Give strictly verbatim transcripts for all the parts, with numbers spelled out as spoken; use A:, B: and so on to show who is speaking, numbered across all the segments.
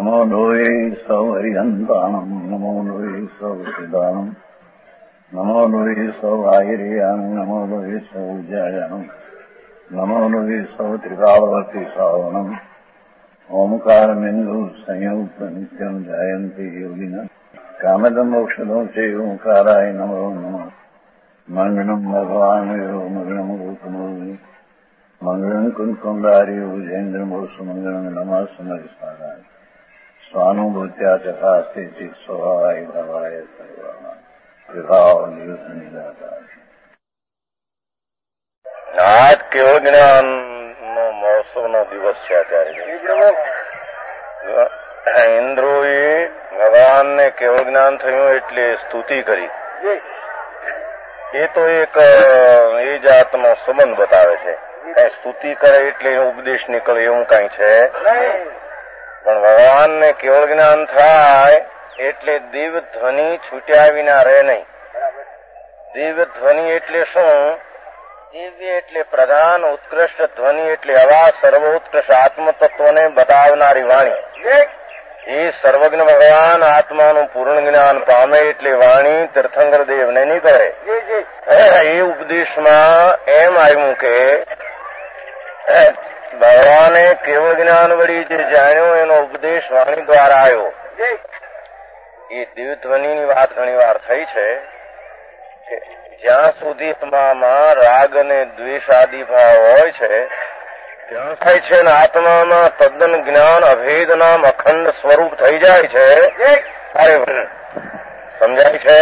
A: નમો લોહે સૌ હરિહંતાણમ નમો લોહે સૌ સિદ્ધાણમ નમો લોહે સૌ આયર્યાણમ નમો લોહે સૌ જયાણમ નમો લોહે સૌ ત્રિકાવર્તી શ્રાવણમ ઓમકારમેન્દુ સંયુક્ત નિત્યમ જયંતી યોગિના કામદમ મોક્ષદો છે ઓંકારાય નમો નમઃ મંગળમ ભગવાન મંગળમ ગૌતમો મંગળમ કુંકુંડાર્યો જૈન્દ્રમોષ મંગળમ નમઃ સમરિસ્વારાય સ્વાનુભૂત્યા ચકાસ્તે સ્વભાવાય ભવાય સર્વાના વિભાવ નિયુત નિરાકાર.
B: આજ કેવો જ્ઞાન નો મહોત્સવનો દિવસ છે. અત્યારે ઇન્દ્રોએ ભગવાનને કેવું જ્ઞાન થયું એટલે સ્તુતિ કરી. એ તો એક એ જાતનો સંબંધ બતાવે છે. કઈ સ્તુતિ કરે એટલે ઉપદેશ નીકળે એવું કઈ છે પણ ભગવાનને કેવળ જ્ઞાન થાય એટલે દિવ્ય ધ્વનિ છૂટ્યા વિના રહે નહીં. દિવ્ય ધ્વનિ એટલે શું? દિવ્ય એટલે પ્રધાન, ઉત્કૃષ્ટ ધ્વનિ એટલે અવાજ, સર્વોત્કૃષ્ટ આત્મતત્વને બતાવનારી વાણી. એ સર્વજ્ઞ ભગવાન આત્માનું પૂર્ણ જ્ઞાન પામે એટલે વાણી તીર્થંકર દેવને નીકળે. એ ઉપદેશમાં એમ આવ્યું કે ભગવાને કેવળ જ્ઞાન વળી જે જાણ્યો એનો ઉપદેશ વાણી દ્વારા આવ્યો. એ દિવ્ય ધ્વનિની વાત ઘણી વાર થઈ છે કે જ્યાં સુધી આત્મામાં રાગ અને દ્વેષ આદિ ભાવ હોય છે ત્યાં થાય છે ને આત્મામાં તદ્દન જ્ઞાન અભેદ નામ અખંડ સ્વરૂપ થઈ જાય છે. અરે સમજાય છે?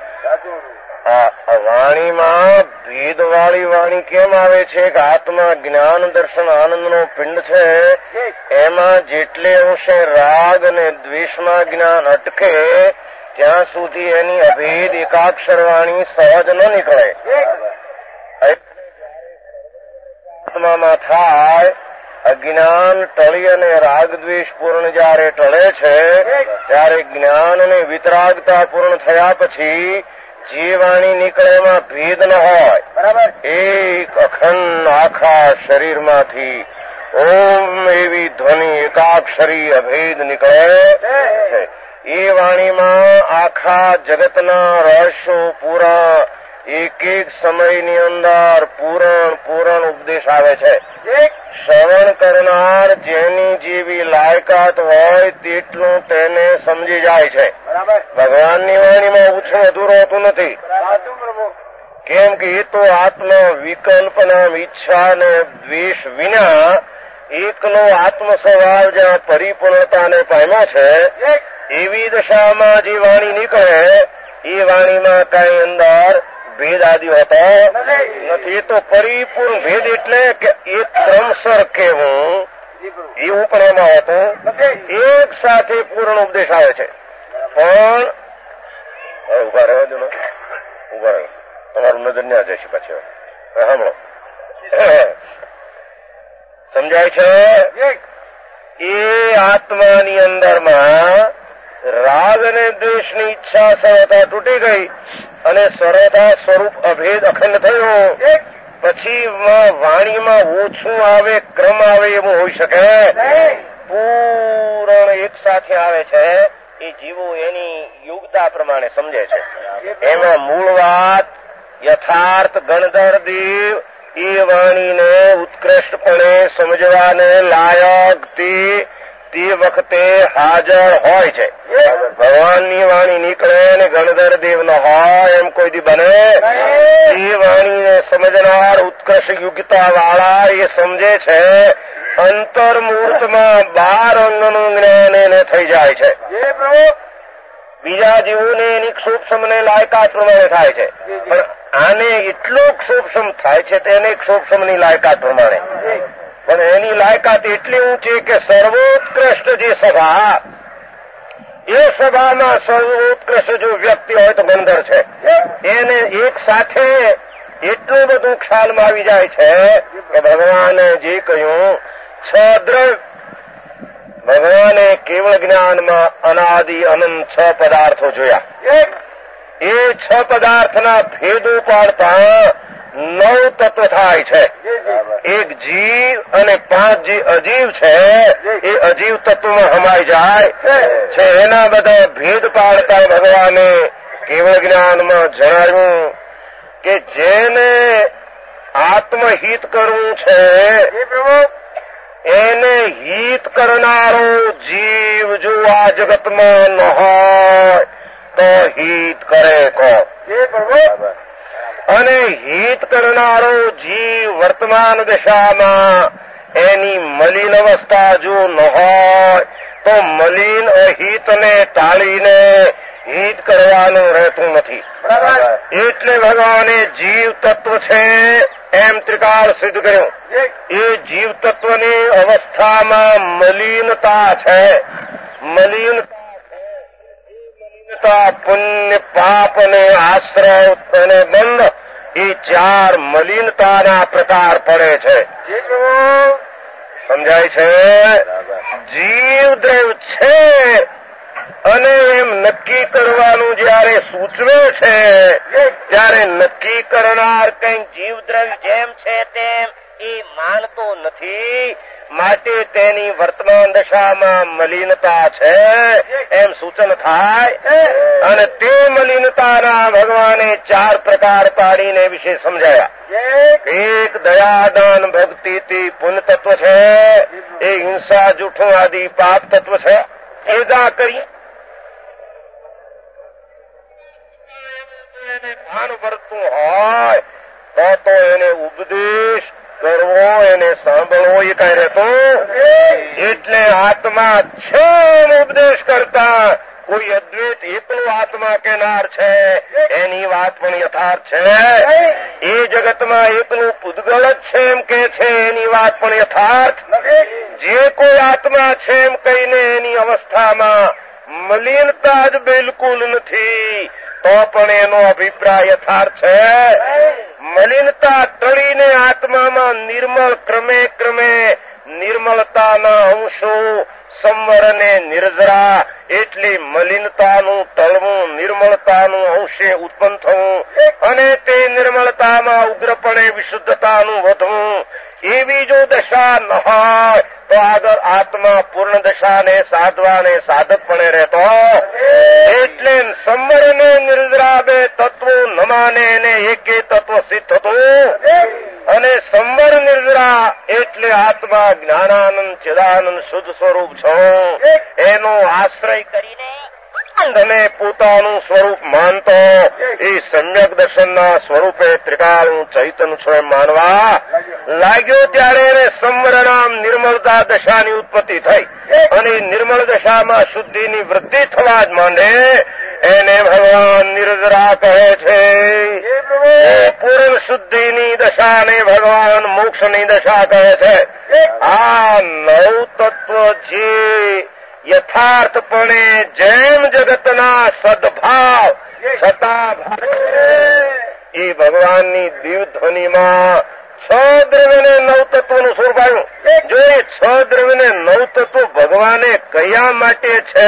B: આ વાણીમાં ભેદવાળી વાણી કેમ આવે છે કે આત્મા જ્ઞાન દર્શન આનંદનો પિંડ છે. એમાં જેટલે અંશે રાગ અને દ્વેષમાં જ્ઞાન અટકે ત્યાં સુધી એની અભેદ એકાક્ષર વાણી સહજ ન નીકળે. આત્મામાં થાય અજ્ઞાન ટળી અને રાગ દ્વેષ પૂર્ણ જયારે ટળે છે ત્યારે જ્ઞાન અને વિતરાગતા પૂર્ણ થયા પછી જે વાણી નીકળે એમાં ભેદ ન હોય. બરાબર. એક અખંડ આખા શરીરમાંથી ઓમ એવી ધ્વનિ એકાક્ષરી અભેદ નીકળે છે. એ વાણીમાં આખા જગતના રહસ્યો પૂરા એક એક સમયની અંદર પૂરણ પૂરણ ઉપદેશ આવે છે. શ્રવણ કરનાર જેની જેવી લાયકાત હોય તેટલું તેને સમજી જાય છે. ભગવાનની વાણીમાં ઓછું અધૂરું હોતું નથી. કેમ કે એ તો આત્મા વિકલ્પના ઈચ્છા અને દ્વેષ વિના એકલો આત્મ સ્વભાવ જ્યાં પરિપૂર્ણતાને પામ્યો છે એવી દશામાં જે વાણી નીકળે એ વાણીમાં કઈ અંદર ભેદ આદિ હોતો નથી. એ તો પરિપૂર્ણ ભેદ એટલે કે એક ક્રમસર કેવું એવું પણ એમાં હોતું એક સાથે પૂર્ણ ઉપદેશ આવે છે. પણ ઉભા રહેવા દો, ઉભા રહે, તમારું નજર ન્યા જશે પછી. સાંભળો, સમજાય છે? એ આત્માની અંદરમાં રાગ અને દ્વેષની ઈચ્છા સરળતા તૂટી ગઈ અને સરળતા સ્વરૂપ અભેદ અખંડ થયો. પછી વાણીમાં ઓછું આવે, ક્રમ આવે એવું હોઈ શકે? પૂરણ એક સાથે આવે છે. એ જીવો એની યોગ્યતા પ્રમાણે સમજે છે. એમાં મૂળ વાત યથાર્થ ગણધર દેવ એ વાણીને ઉત્કૃષ્ટપણે સમજવાને લાયક તે તે વખતે હાજર હોય છે. ભગવાનની વાણી નીકળે ને ગણધર દેવ ન હોય એમ કોઈ દી બને? એ વાણીને સમજનાર ઉત્કર્ષ યોગ્યતા વાળા એ સમજે છે. અંતર્મૂર્તમાં બાર અંગનું જ્ઞાન એને થઈ જાય છે. બીજા જીવોને એની સૂક્ષ્મને લાયકાત પ્રમાણે થાય છે પણ આને એટલું સૂક્ષ્મ થાય છે તેને સૂક્ષ્મની લાયકાત પ્રમાણે. પણ એની લાયકાત એટલી ઊંચી કે સર્વોત્કૃષ્ટ જે સભા એ સભામાં સર્વોત્કૃષ્ટ જો વ્યક્તિ હોય તો ગંધર છે. એને એક સાથે એટલું બધું ખ્યાલમાં આવી જાય છે કે ભગવાને જે કહ્યું છ દ્રવ્ય ભગવાને કેવળ જ્ઞાનમાં અનાદિ અનંત છ પદાર્થો જોયા. એ છ પદાર્થના ભેદો પાડતા નવ તત્વ થાય છે. એક જીવ અને પાંચ જે અજીવ છે એ અજીવ તત્વમાં હમાઈ જાય છે. એના બધા ભેદ પાડતા ભગવાને કેવળ જ્ઞાનમાં જણાવ્યું કે જેને આત્મહિત કરવું છે એને હિત કરનારો જીવ જો આ જગતમાં ન હોય તો હિત કરે કોણ? અને હિત કરનારો જીવ વર્તમાન દશામાં એની મલિન અવસ્થા જો ન હોય તો મલિન અહિતને ટાળીને હિત કરવાનું રહેતું નથી. એટલે ભગવાને જીવ તત્વ છે એમ ત્રિકાળ સિદ્ધ કર્યું. એ જીવ તત્વની અવસ્થામાં મલિનતા છે. મલિનતા પુણ્ય પાપ અને આશ્રય અને બંધ એ ચાર મલિનતાના પ્રકાર પડે છે. સમજાય છે? જીવ દ્રવ છે અને એમ નક્કી કરવાનું જયારે સૂચવે છે ત્યારે નક્કી કરનાર કંઈક જીવદ્રવ્ય જેમ છે તેમ એ માનતો નથી. માટે તેની વર્તમાન દશામાં મલિનતા છે એમ સૂચન થાય. અને તે મલિનતાના ભગવાને ચાર પ્રકાર પાડીને વિશે સમજાયા. એક દયાદાન ભક્તિથી પુણ્ય તત્વ છે. એ હિંસા જૂઠું આદિ પાપ તત્વ છે. એદા કરી એને ભાન વર્તું હોય તો તો એને ઉપદેશ કરવો, એને સાંભળવો એ કઈ રહેતો. એટલે આત્મા છે ઉપદેશ કરતા કોઈ અદ્વૈત એકલો આત્મા કેનાર છે એની વાત પણ યથાર્થ છે. એ જગતમાં એકલું પૂતગલ જ છે એમ કે છે એની વાત પણ યથાર્થ. જે કોઈ આત્મા છે એમ કહીને એની અવસ્થામાં મલિનતા જ બિલકુલ નથી તો પણ એનો અભિપ્રાય યથાર્થ છે. મલિનતા ટળીને આત્મામાં નિર્મળ ક્રમે ક્રમે નિર્મળતાના અંશો સંવર અને નિર્જરા એટલી મલિનતાનું તળવું, નિર્મળતાનું અંશે ઉત્પન્ન થવું અને તે નિર્મળતામાં ઉગ્રપણે વિશુદ્ધતાનું વધવું એવી જો દશા ન હોય તો આગળ આત્મા પૂર્ણ દશાને સાધવાને સાધકપણે રહેતો. એટલે સંવર અને નિર્જરા બે તત્વો ન માને એને એકે તત્વ સિદ્ધ થતું. અને સંવર નિર્જરા એટલે આત્મા જ્ઞાનાનંદ ચિદાનંદ શુદ્ધ સ્વરૂપ છો એનો આશ્રય કરીને અને પોતાનું સ્વરૂપ માનતો એ સમ્યક દર્શનના સ્વરૂપે ત્રિકાળનું ચૈતન્ય છો એમ માનવા લાગ્યો ત્યારે એને સંવર નામ નિર્મળતા દશાની ઉત્પત્તિ થઈ. અને નિર્મળ દશામાં શુદ્ધિની વૃદ્ધિ થવા જ માંડે એને ભગવાન નિર્જરા કહે છે. પૂર્ણ શુદ્ધિની દશાને ભગવાન મોક્ષની દશા કહે છે. આ નવ તત્વ જે યથાર્થપણે જેમ જગતના સદભાવ છતાં એ ભગવાનની દિવ્ય ધ્વનિમાં છ દ્રવ્યને નવ તત્વનું સ્વરૂપ આવ્યું. જો એ છ દ્રવ્યને નવ તત્વ ભગવાને કયા માટે છે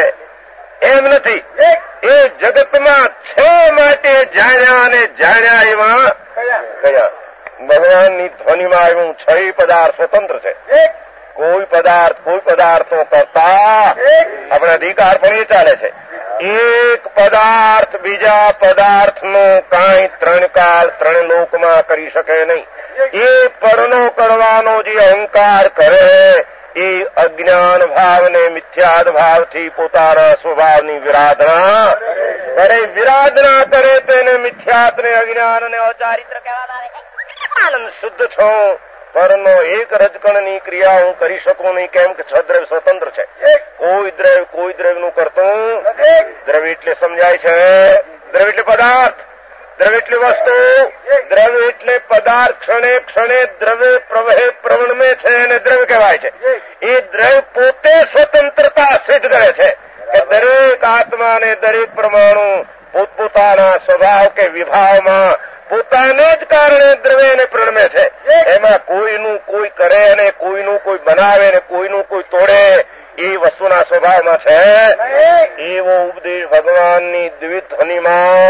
B: એમ નથી, એ જગતમાં છે માટે જાણ્યા અને જાણ્યા એમાં કયા ભગવાનની ધ્વનિમાં આવ્યું. છ પદાર્થ સ્વતંત્ર છે. કોઈ પદાર્થ કોઈ પદાર્થો કરતા આપણે અધિકાર પણ એ ચાલે છે. એક પદાર્થ બીજા પદાર્થનો કાંઈ ત્રણ કાળ ત્રણ લોકમાં કરી શકે નહીં. એ પરનો કરવાનો જે અહંકાર કરે એ અજ્ઞાન ભાવને મિથ્યાદ ભાવથી પોતાના સ્વભાવની વિરાધના કરે. વિરાધના કરે તેને મિથ્યાત્ને અજ્ઞાન અને અચારિત્ર કહેવાય. આનંદ શુદ્ધ છો પરનો એક રજકણની ક્રિયા હું કરી શકું નહીં. કેમ કે છ દ્રવ્ય સ્વતંત્ર છે. કોઈ દ્રવ્ય કોઈ દ્રવ્યનું કરતું દ્રવ્ય એટલે સમજાય છે. દ્રવ્ય એટલે પદાર્થ, દ્રવ્ય એટલે વસ્તુ, દ્રવ્ય એટલે પદાર્થ ક્ષણે ક્ષણે દ્રવ્ય પ્રવહે પ્રવણમે છે અને દ્રવ્ય કહેવાય છે. એ દ્રવ્ય પોતે સ્વતંત્રતા સિદ્ધ કરે છે કે દરેક આત્માને દરેક પરમાણુ પોતપોતાના સ્વભાવ કે વિભાવમાં પોતાને જ કારણે દ્રવ્યને પ્રણમે છે. એમાં કોઈનું કોઈ કરે અને કોઈનું કોઈ બનાવે અને કોઈનું કોઈ તોડે એ વસ્તુના સ્વભાવમાં છે. એવો ઉપદેશ ભગવાનની દિવ્ય ધ્વનિમાં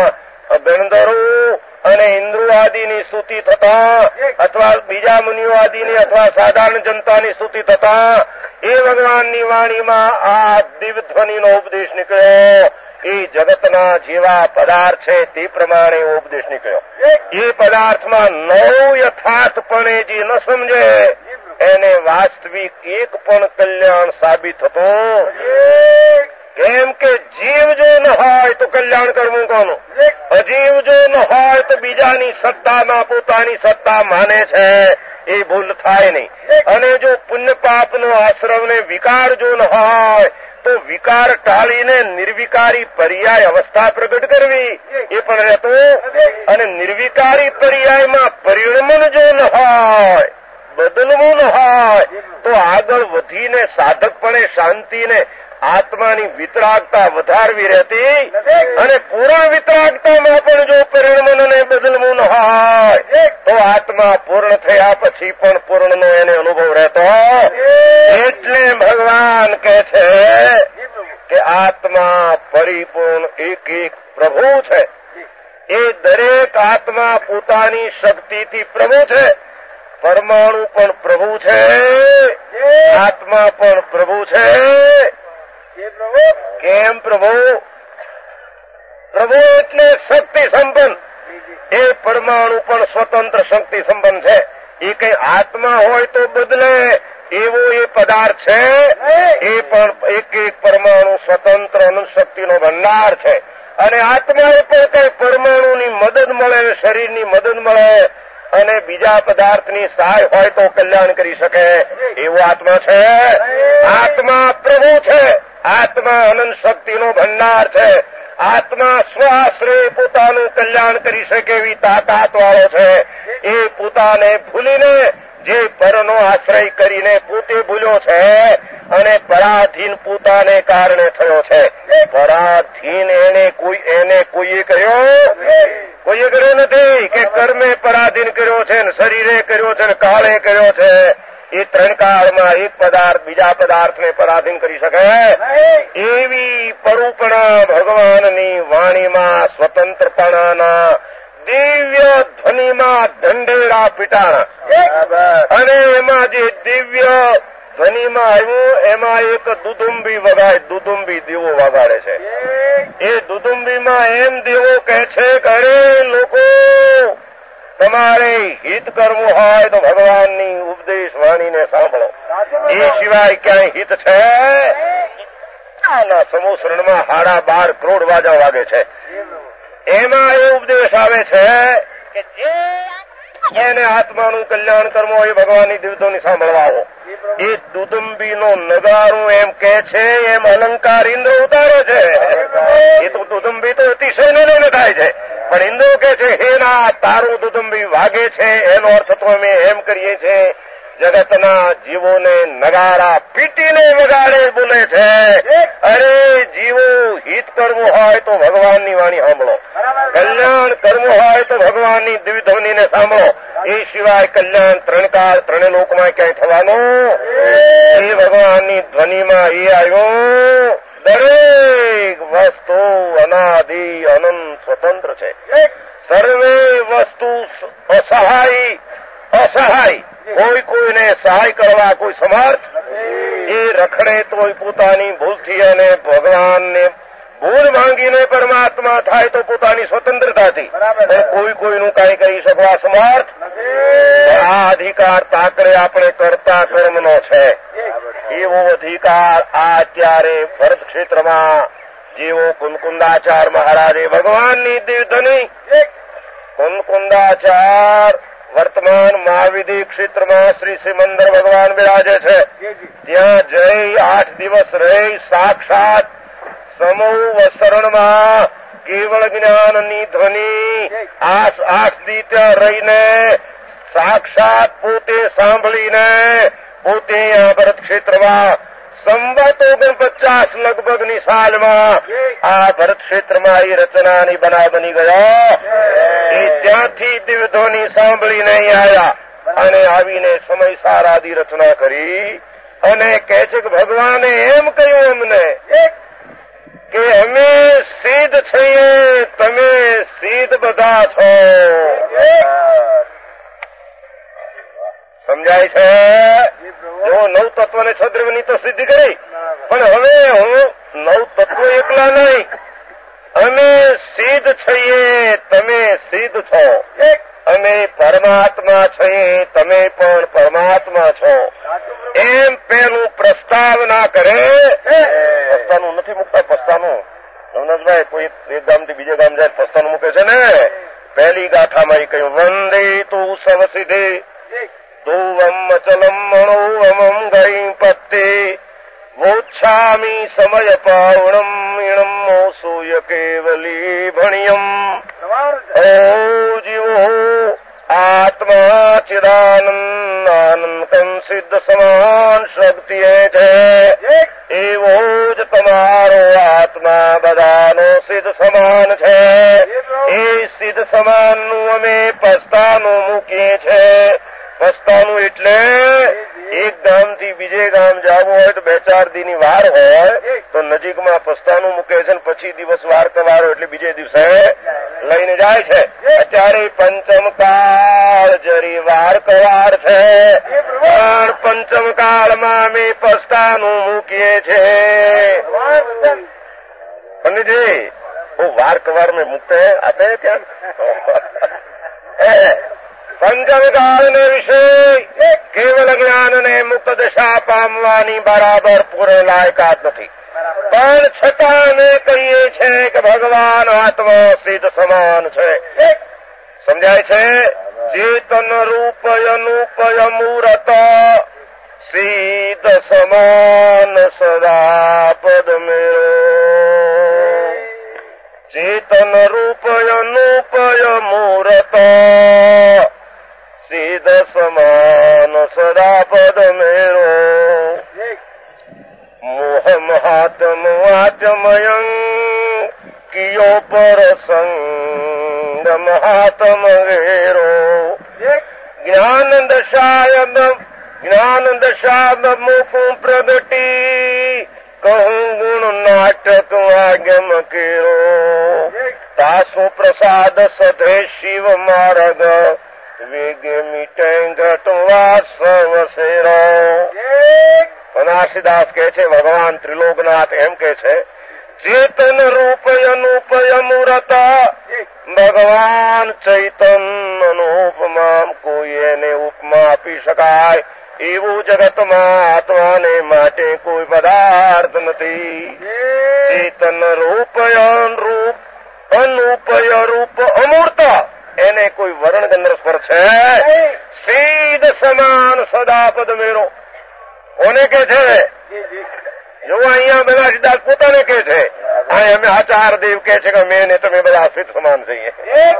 B: ગણધરો અને ઇન્દ્રો આદિની સ્તુતિ થતા અથવા બીજા મુનિઓ આદિની અથવા સાધારણ જનતાની સ્તુતિ થતા એ ભગવાનની વાણીમાં આ દિવ્ય ધ્વનિનો ઉપદેશ નીકળ્યો. એ જગતના જેવા પદાર્થ છે તે પ્રમાણે ઉપદેશ નીકળ્યો. એ પદાર્થમાં નવ યથાર્થપણે જે ન સમજે એને વાસ્તવિક એક પણ કલ્યાણ સાબિત થતું. કેમ કે જીવ જો ન હોય તો કલ્યાણ કરવું કોનું? અજીવ જો ન હોય તો બીજાની સત્તામાં પોતાની સત્તા માને છે એ ભૂલ થાય નહીં. અને જો પુણ્ય પાપનો આશ્રમને વિકાર જો ન હોય તો વિકાર ટાળીને નિર્વિકારી પર્યાય અવસ્થા પ્રગટ કરવી એ પણ રહેતો. અને નિર્વિકારી પર્યાયમાં પરિણમન જો ન હોય, બદલવું ન હોય તો આગળ વધીને સાધકપણે શાંતિને આત્માની વિતરાગતા વધારવી રહેતી. અને પૂર્ણ વિતરાગતામાં પણ જો પરિણમન અને બદલવું ન હોય તો આત્મા પૂર્ણ થયા પછી પણ પૂર્ણનો એને અનુભવ રહેતો. એટલે ભગવાન કહે છે કે આત્મા પરિપૂર્ણ એક એક પ્રભુ છે. એ દરેક આત્મા પોતાની શક્તિથી પ્રભુ છે. પરમાણુ પણ પ્રભુ છે, આત્મા પણ પ્રભુ છે. કેમ પ્રભુ? પ્રભુ એટલે શક્તિ સંપન્ન. એ પરમાણુ પણ સ્વતંત્ર શક્તિ સંપન્ન છે. એ કઈ આત્મા હોય તો બદલે એવો એ પદાર્થ છે. એ પણ એક એક પરમાણુ સ્વતંત્ર અનંત શક્તિનો ભંડાર છે. અને આત્માએ પણ કઈ પરમાણુની મદદ મળે, શરીરની મદદ મળે અને બીજા પદાર્થની સહાય હોય તો કલ્યાણ કરી શકે એવો આત્મા છે. આત્મા પ્રભુ છે. આત્મા અનંત શક્તિનો ભંડાર છે. આત્મા સ્વાશ્રય પોતાનું કલ્યાણ કરી શકે એવી તાકાત વાળો છે. એ પોતાને ભૂલીને જે પરનો આશ્રય કરીને પોતે ભૂલ્યો છે અને પરાધીન પોતાને કારણે થયો છે. પરાધીન એને કોઈ એને કોઈએ કર્યો કોઈએ કર્યો નથી કે કર્મે પરાધીન કર્યો છે ને શરીરે કર્યો છે ને કાળે કર્યો છે. એ ત્રણ કાળમાં એક પદાર્થ બીજા પદાર્થને પરાધીન કરી શકે એવી પરુપણા ભગવાનની વાણીમાં સ્વતંત્રપણાના દિવ્ય ધ્વનિમાં ઢંઢેરા પીટાણા. અને એમાં જે દિવ્ય ધ્વનિમાં આવ્યું એમાં એક દુદુંબી વગાડે, દુદુંબી દેવો વગાડે છે. એ દુદુંબીમાં એમ દેવો કહે છે કે અરે લોકો, તમારે હિત કરવું હોય તો ભગવાનની ઉપદેશ વાણીને સાંભળો. એ સિવાય ક્યાંય હિત છે? આના સમુસરણમાં સાડા બાર કરોડ વાજા વાગે છે. એમાં એ ઉપદેશ આવે છે કે જે એને આત્માનું કલ્યાણ કરવું હોય ભગવાનની દિવસોની સાંભળવા આવો. એ દુદુંબીનો નગારું એમ કે છે એમ અલંકાર ઇન્દ્ર ઉતારે છે. એ તો દુદુંબી તો અતિશય ને થાય છે, પણ ઇન્દ્રો કે છે હે ના, તારું દુદુંબી વાગે છે એનો અર્થ તો અમે એમ કરીએ છીએ જગતના જીવોને નગારા પીટીને વગાડે બોલે છે. અરે જીવો, હિત કરવું હોય તો ભગવાનની વાણી સાંભળો, કલ્યાણ કરવું હોય તો ભગવાનની દિવ્ય ધ્વનિને સાંભળો. એ સિવાય કલ્યાણ ત્રણ કાળ ત્રણે લોકમાં ક્યાંય થવાનું એ ભગવાનની ધ્વનિમાં એ આવ્યું. દરેક વસ્તુ અનાદિ અનંત સ્વતંત્ર છે. સર્વે વસ્તુ અસહાય અસહાય કોઈ કોઈને સહાય કરવા કોઈ સમર્થ. એ રખડે તોય પોતાની ભૂલથી અને ભગવાનને ભૂલ માંગીને પરમાત્મા થાય તો પોતાની સ્વતંત્રતાથી. કોઈ કોઈનું કઈ કરી શકવા સમર્થ. આ અધિકાર તાકડે આપણે કરતા કર્મનો છે. એવો અધિકાર આ અત્યારે ભરત ક્ષેત્રમાં જેવો કુંકુંદાચાર મહારાજે ભગવાનની દિવ્યધની કુંકુંદાચાર વર્તમાન મહાવિધિ ક્ષેત્રમાં શ્રી સિમંદર ભગવાન બિરાજે છે. ત્યાં જઈ આઠ દિવસ રહી સાક્ષાત સમૂહ વસરણમાં કેવળ જ્ઞાનની ધ્વનિ આઠ દી ત્યાં રહીને સાક્ષાત પોતે સાંભળીને પોતે આ ભરત ક્ષેત્રમાં સંવત ઓગણપચાસ લગભગની સાલમાં આ ભરત ક્ષેત્રમાં એ રચનાની બનાવ બની ગયા. એ ત્યાંથી દિવ્યધ્વનિ સાંભળીને અહીં આવ્યા અને આવીને સમય સારાદી રચના કરી. અને કહે છે કે ભગવાને એમ કહ્યું અમને કે અમે સિદ્ધ છીએ, તમે સિદ્ધ બધા છો. સમજાય છે? જો નવ તત્વને છદ્રવની તો સિદ્ધિ કરી, પણ હવે હું નવ તત્વ એકલા નહીં, અમે સિદ્ધ છીએ, તમે સિદ્ધ છો. અમે પરમાત્મા છીએ, તમે પણ પરમાત્મા છો. એમ પેલું પ્રસ્તાવના કરે. પસ્તાનું નથી મૂકતા, પસ્તાનું નવનાથભાઈ કોઈ એક ગામથી બીજે ગામ જાય પસ્તાનું મૂકે છે ને. પહેલી ગાથામાં એ કહ્યું વંદે તું સવ સિદ્ધિ ધુવમ અચલમ મણોવમમ ગઈ પત્તે વોચ્છામી સમય પાવણમ ઈણમ મોસૂય કેવલી ભણ્યમ. ઓ જીવો આત્મા ચિદાનંદ આનંદ સિદ્ધ સમાન શક્તિ છે. એવો જ તમારો આત્મા બધાનો સિદ્ધ સમાન છે. એ સિદ્ધ સમાનનું અમે પસ્તાનું મૂકીએ છે. પસ્તાનું એટલે એક ગામથી બીજે ગામ જવું હોય તો બે ચાર દીની વાર હોય તો નજીકમાં પસ્તાનું મૂકે છે ને પછી દિવસ વાર કવારો એટલે બીજે દિવસે લઈને જાય છે. અત્યારે પંચમ કાળ જરી વાર કવાર છે, પણ પંચમ કાળમાં અમે પસ્તાનું મૂકીએ છે. પંડિતજી वो वार कवार में मुक्त है आते हैं क्या? पंचम काल ने विषय केवल ज्ञान ने मुक्त दशा पामवानी बराबर पूरे लायकात નથી, પણ છતાં અમે કહીએ છે કે ભગવાન આત્મા સિદ્ધ સમાન છે. સમજાય છે? ચેતન રૂપ અનુપય મૂરત સિદ્ધ સમાન સદા પદ મેરો. ચેતન રૂપ અનુપય મૂરત સિદ્ધ સમાન સદા પદ મેરો. મોહ મહાત્મ આત્મયં કિયો પર સંગ મહાત્મ વેરો. જ્ઞાન દશાયબ જ્ઞાન દશાબ મુખું પ્રગટી કહું ગુણ નાટક આગમ કેરો. તાસુ પ્રસાદ સધે શિવ માર્ગ વેગ મીટે ઘટવા સવ શેરો. પનારસીદાસ કહે છે ભગવાન ત્રિલોકનાથ એમ કે છે ચેતન રૂપ અનુપય મૂરત. ભગવાન ચૈતન્ય ઉપમા કોઈ એને ઉપમા આપી શકાય એવું જગતમાં આત્માને માટે કોઈ પદાર્થ નથી. ચેતન રૂપ અનરૂપ અનુપય રૂપ અમૂર્ત એને કોઈ વર્ણ ગંધર્વ સ્પર્શ છે. સિદ્ધ સમાન સદા પદ મેરો. કોને કે છે? જો અહીંયા બધા સિદ્ધાર્થ પોતાને કે છે, અહીં અમે આચાર દેવ કે છે કે મેં ને તમે બધા સિદ્ધ સમાન છીએ.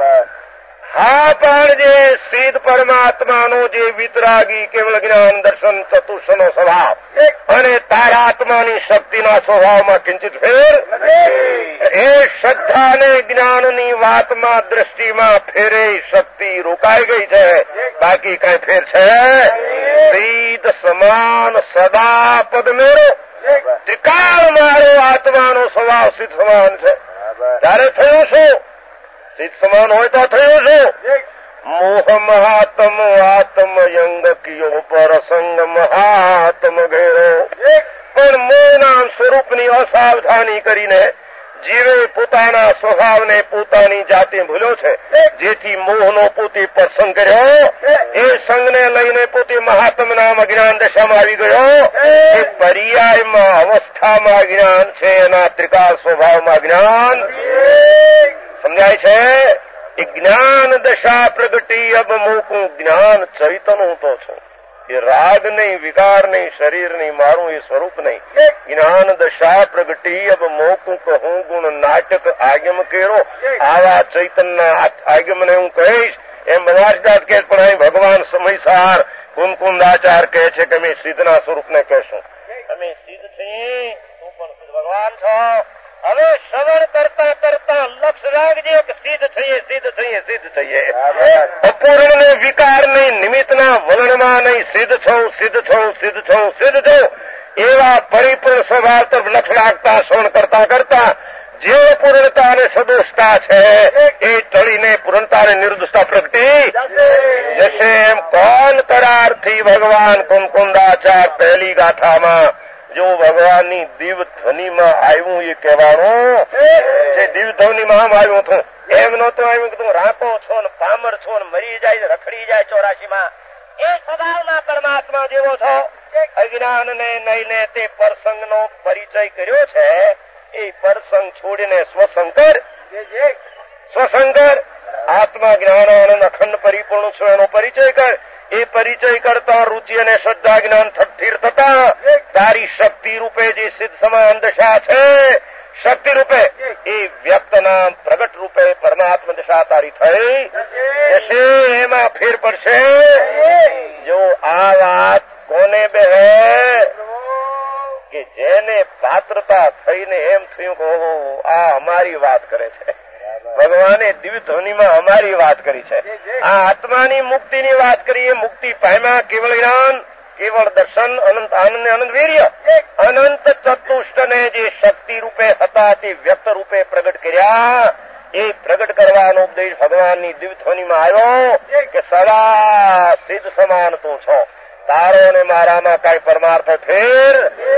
B: હા, પણ જે સિદ્ધ પરમાત્માનો જે વિતરાગી કેવળ જ્ઞાન દર્શન ચતુષ્નો સ્વભાવ અને તારાત્માની શક્તિના સ્વભાવમાં કિંચિત ફેર, એ શ્રદ્ધા અને જ્ઞાનની વાતમાં દ્રષ્ટિમાં ફેરે શક્તિ રોકાઈ ગઈ છે, બાકી કઈ ફેર છે? સિદ્ધ સમાન સદા પદ મેરો. ત્રિકાળ મારો આત્માનો સ્વભાવ સિદ્ધ સમાન છે. ત્યારે થયું શું? સિદ્ધ સમાન હોય તો થયું શું? મોહ મહાત્મ આત્મ યંગ કિયો પર સંગ મહાત્મ ઘેરો. પણ મોહ નામ સ્વરૂપની અસાવધાની કરીને જીવે પોતાના સ્વભાવને પોતાની જાતે ભૂલ્યો છે, જેથી મોહનો પોતે પ્રસંગ કર્યો. એ સંગને લઈને પોતે મહાત્મ નામ અજ્ઞાન દશામાં આવી ગયો. એ પર્યાયમાં અવસ્થામાં જ્ઞાન છે, એના ત્રિકાળ સ્વભાવમાં જ્ઞાન. સમજાય છે? એ જ્ઞાન દશા પ્રગટી અબ મૂકું જ્ઞાન ચૈતન હું તો છું. એ રાગ નહીં, વિકાર નહીં, શરીર નહીં, મારું એ સ્વરૂપ નહીં. જ્ઞાન દશા પ્રગટી અબ મોકું કહું ગુણ નાટક આગમ કેરો. આવા ચૈતનના આગમને હું કહીશ એમ બનાસદાસ કહે, પણ અહીં ભગવાન સમયસાર કુમકુંદાચાર કહે છે કે અમે સિદ્ધના સ્વરૂપને કહેશું. અમે સિદ્ધ છીએ, તું પણ સિદ્ધ ભગવાન છો. હવે શ્રવણ કરતા કરતા લક્ષ્ય રાખજે કે સિદ્ધ થઈએ, સિદ્ધ થઈએ, સિદ્ધ થઈએ. અપૂર્ણ ને વિકાર નહીં, નિમિત્તના વલણમાં નહીં, સિદ્ધ છું, સિદ્ધ છું, સિદ્ધ છું, સિદ્ધ છું. એવા પરિપૂર્ણ સ્વભાવ તરફ લક્ષ રાખતા શ્રવણ કરતા કરતા જે પૂર્ણતા અને સદોષતા છે એ ટળીને પૂર્ણતા અને નિર્દોષતા પ્રગટી જશે. એમ કોણ કરારથી ભગવાન કુમકુંદાચાર પહેલી ગાથામાં જો ભગવાનની દિવ ધ્વનિમાં આવ્યું એ કહેવાનું જે દિવ ધ્વનિમાં આમ આવ્યું હતું એમ નહોતું આવ્યું કે તું રાંકો છો ને પામર છો ને મરી જાય રખડી જાય ચોરાશીમાં. એ સ્વભાવમાં પરમાત્મા જેવો છો. અજ્ઞાનને નઈને તે પરસંગનો પરિચય કર્યો છે. એ પરસંગ છોડીને સ્વશંકર સ્વશંકર આત્મા જ્ઞાન આનંદ અખંડ પરિપૂર્ણ છો એનો પરિચય કર. એ પરિચય કરતા રુચિ અને શ્રદ્ધા જ્ઞાન સ્થિર થતા તારી શક્તિ રૂપે જે સિદ્ધ સમાન દશા છે શક્તિ રૂપે એ વ્યક્તના પ્રગટ રૂપે પરમાત્મા દશા તારી થઈ જશે. એમાં ફેર પડશે. જો આ વાત કોને બે કે જેને પાત્રતા થઈને એમ થયું કે ઓહો આ અમારી વાત કરે છે. ભગવાને દિવ્ય ધ્વનિમાં અમારી વાત કરી છે. આ આત્માની મુક્તિની વાત કરીએ. મુક્તિ પામ્યા કેવળ જ્ઞાન કેવળ દર્શન અનંત આનંદ અનંત વીર્ય અનંત ચતુષ્ટને જે શક્તિ રૂપે હતા તે વ્યક્ત રૂપે પ્રગટ કર્યા. એ પ્રગટ કરવાનો ઉપદેશ ભગવાનની દિવ્ય ધ્વનિમાં આવ્યો કે સદા સિદ્ધ સમાન તું છો. તારો ને મારામાં કઈ પરમાર્થ ફેર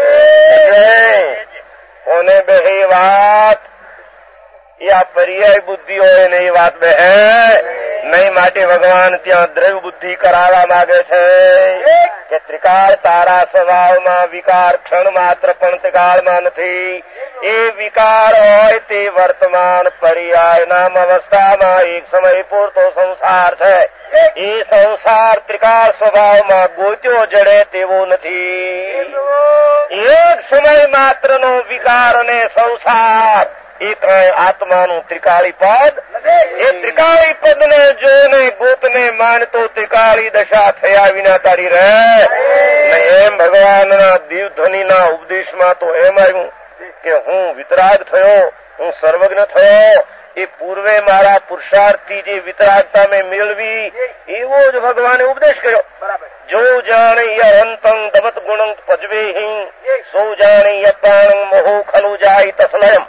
B: કોને બે વાત એ આ પર્યાય બુદ્ધિ હોય ને એ વાત બે નહીં. માટે ભગવાન ત્યાં દ્રવ્ય બુદ્ધિ કરાવવા માંગે છે કે ત્રિકાળ તારા સ્વભાવમાં વિકાર ક્ષણ માત્ર પણ ત્રિકાળમાં નથી. એ વિકાર હોય તે વર્તમાન પર્યાય નામ અવસ્થામાં એક સમય પૂરતો સંસાર છે. એ સંસાર ત્રિકાળ સ્વભાવમાં ગોત્યો જડે તેવો નથી. એક સમય માત્રનો વિકાર અને સંસાર એ આત્માનું ત્રિકાળી પદ. એ ત્રિકાળી પદને જોને ગોતને માનતો ત્રિકાળી દશા થયા વિના તારી રહે. એમ ભગવાનના દિવ્ય ધ્વનિના ઉપદેશમાં તો એમ આવ્યું કે હું વિતરાગ થયો, હું સર્વજ્ઞ થયો. એ પૂર્વે મારા પુરુષાર્થથી જે વિતરાગતા મેં મેળવી એવો જ ભગવાને ઉપદેશ કર્યો. જો જાણીય અંતં દમત ગુણં પજવેહિ સો જાણીય પ્રાણં મોહો ખલુ જાય તસલયમ.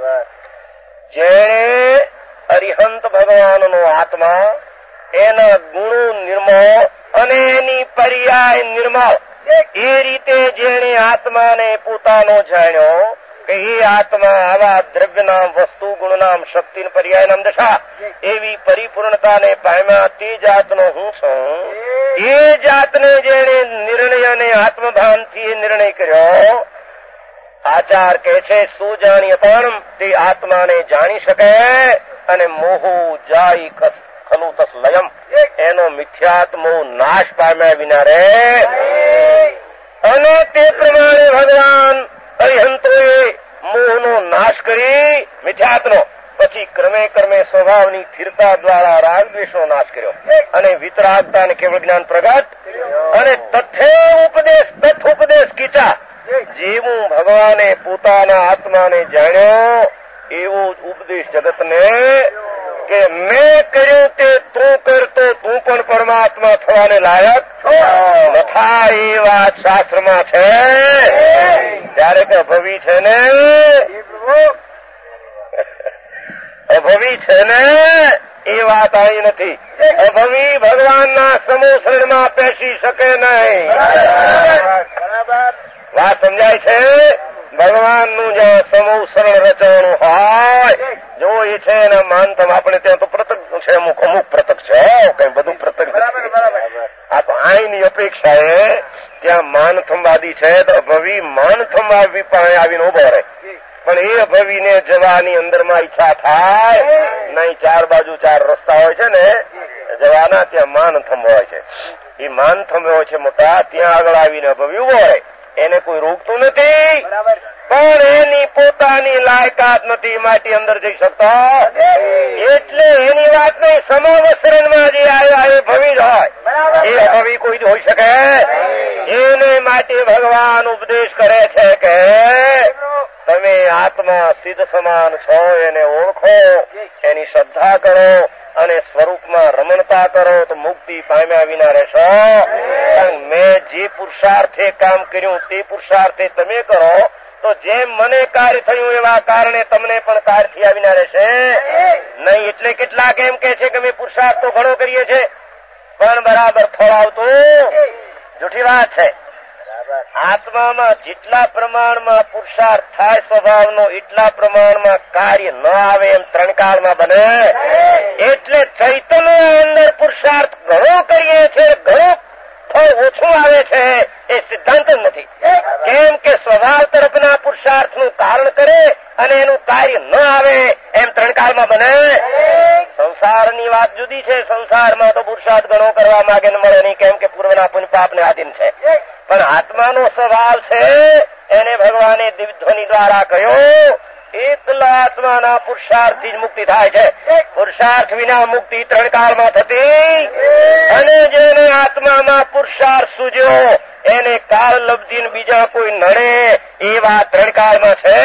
B: જેણે અરિહંત ભગવાનનો આત્મા એના ગુણો નિર્મળ અને એની પર્યાય નિર્મળ એ રીતે જેણે આત્માને પોતાનો જાણ્યો કે એ આત્મા આવા દ્રવ્યનામ વસ્તુ ગુણનામ શક્તિ પર્યાય નામ દશા એવી પરિપૂર્ણતાને પામ્યા તે જાતનો હું છું. એ જાતને જેને નિર્ણય અને આત્મભાનથી નિર્ણય કર્યો. આચાર કહે છે શું જાણીએ પણ તે આત્માને જાણી શકે અને મોહો જાય ખલું તસ લયમ. એનો મિથ્યાત્મો નાશ પામ્યા વિના રે. અને તે પ્રમાણે ભગવાન અરિહંતોએ મોહનો નાશ કરી મિથ્યાત્મનો પછી ક્રમે ક્રમે સ્વભાવની સ્થિરતા દ્વારા રાગદ્વેષનો નાશ કર્યો અને વિતરાગતા અને કેવળ જ્ઞાન પ્રગટ અને તથે ઉપદેશ તથ ઉપદેશ કીચા. જેવું ભગવાને પોતાના આત્માને જાણ્યો એવો જ ઉપદેશ જગતને કે મેં કર્યું તે તું કરતો તું પણ પરમાત્મા થવાને લાયક નથા. એ વાત શાસ્ત્રમાં છે. ત્યારે કે અભવી છે ને અભવી છે ને એ વાત આવી નથી. અભવી ભગવાનના સમૂહ શરણમાં પેસી શકે નહીં. વાત સમજાય છે. ભગવાનનું જ્યાં સમૂહ શરણ રચવાનું હોય જો એ છે એના માનતમ આપણે ત્યાં તો પ્રતક છે અમુક અમુક પ્રતક છે કઈ બધું પ્રતક. આ તો આઈની અપેક્ષા એ ત્યાં માનથંવાદી છે તો અભવી માનથંવાદી પાસે આવીને ઉભો રહે. પણ એ અભવીને જવાની અંદરમાં ઈચ્છા થાય નહીં. ચાર બાજુ ચાર રસ્તા હોય છે ને જવાના ત્યાં માનથંભ હોય છે. એ માનથંભ હોય છે મોટા ત્યાં આગળ આવીને અભવી ઉભો રહે. એને કોઈ રોકતું નથી પણ એની પોતાની લાયકાત નથી માટે અંદર જઈ શકતા. એટલે એની વાત નહીં. સમાવસરણમાં જે આવ્યા એ ભવી જ હોય. એ ભવી કોઈ જ હોઈ શકે એને માટે ભગવાન ઉપદેશ કરે છે કે તમે આત્મા સિદ્ધ સમાન છો એને ઓળખો, એની શ્રદ્ધા કરો અને સ્વરૂપમાં રમણતા કરો તો મુક્તિ પામ્યા વિના રહેશો. મેં જે પુરુષાર્થે કામ કર્યું તે પુરુષાર્થે તમે કરો તો જેમ મને કાર્ય થયું એવા કારણે તમને પણ કાર્ય થયા વિના રહેશે નહીં. એટલે કેટલાક એમ કે છે કે અમે પુરુષાર્થ તો ઘણો કરીએ છીએ પણ બરાબર ફળ આવતું જૂઠી વાત છે. આત્મામાં જેટલા પ્રમાણમાં પુરુષાર્થ થાય સ્વભાવનો એટલા પ્રમાણમાં કાર્ય ન આવે એમ ત્રણ કાળમાં બને. એટલે ચૈતન્ય અંદર પુરુષાર્થ ઘણો કરીએ છીએ, ઘણો ફળ ઓછું આવે છે એ સિદ્ધાંત જ નથી. કેમ કે સ્વભાવ તરફના પુરુષાર્થનું કારણ કરે અને એનું કાર્ય ન આવે એમ ત્રણ કાળમાં બને. સંસારની વાત જુદી છે. સંસારમાં તો પુરુષાર્થ ઘણો કરવા માંગે ને મળે નહીં, કેમ કે પૂર્વના પુણ્ય પાપને આધીન છે. પણ આત્માનો સ્વભાવ છે એને ભગવાને દિવ્યધ્વનિ દ્વારા કહ્યો એકલા આત્માના પુરુષાર્થથી જ મુક્તિ થાય છે. પુરુષાર્થ વિના મુક્તિ ત્રણ કાળમાં થતી. અને જેને આત્મામાં પુરુષાર્થ સૂજ્યો એને કાળ લબ્ધિ બીજા કોઈ નડે એવા ત્રણ કાળમાં છે.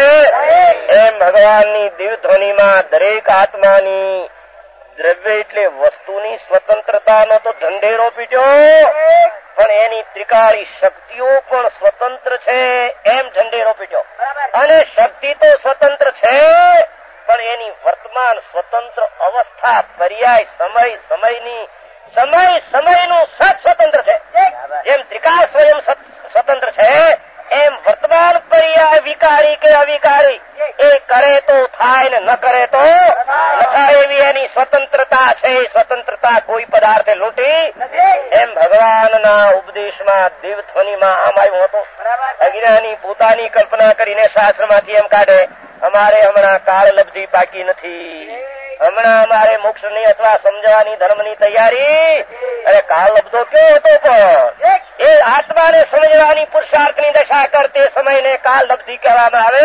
B: એમ ભગવાનની દિવ્યધ્વનિમાં દરેક આત્માની દ્રવ્ય એટલે વસ્તુની સ્વતંત્રતાનો તો ઢંઢેરો પીટ્યો, પણ એની ત્રિકાળી શક્તિઓ પણ સ્વતંત્ર છે એમ ઢંઢેરો પીટ્યો. અને શક્તિ તો સ્વતંત્ર છે પણ એની વર્તમાન સ્વતંત્ર અવસ્થા પર્યાય સમય સમયની સમય સમયનું સત સ્વતંત્ર છે. જેમ ત્રિકાળ સ્વયં સ્વતંત્ર છે એમ વર્તમાન પર્યાય વિકારી કે અવિકારી એ કરે તો થાય ને ન કરે તો ન થાય એવી એની સ્વતંત્રતા છે. સ્વતંત્રતા કોઈ પદાર્થે લૂંટી એમ ભગવાનના ઉપદેશમાં દિવ્યધ્વનિમાં આમ આવ્યું હતું. અજ્ઞાની પોતાની કલ્પના કરીને શાસ્ત્રમાંથી એમ કાઢે અમારે હમણાં કાળ લબ્ધિ બાકી નથી, હમણાં અમારે મોક્ષની અથવા સમજવાની ધર્મની તૈયારી. અરે કાળ લબ્ધો કેવો હતો પણ એ આત્માને સમજવાની પુરુષાર્થની દશા કરતે સમયને કાળ લબ્ધિ કહેવામાં આવે.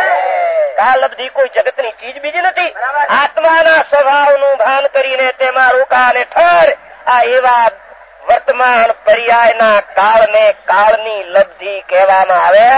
B: કાળ લબ્ધિ કોઈ જગતની ચીજ બીજી નથી. આત્માના સ્વભાવનું ભાન કરીને તેમાં રોકા અને ઠર આ એવા વર્તમાન પર્યાયના કાળને કાળની લબ્ધિ કહેવામાં આવે.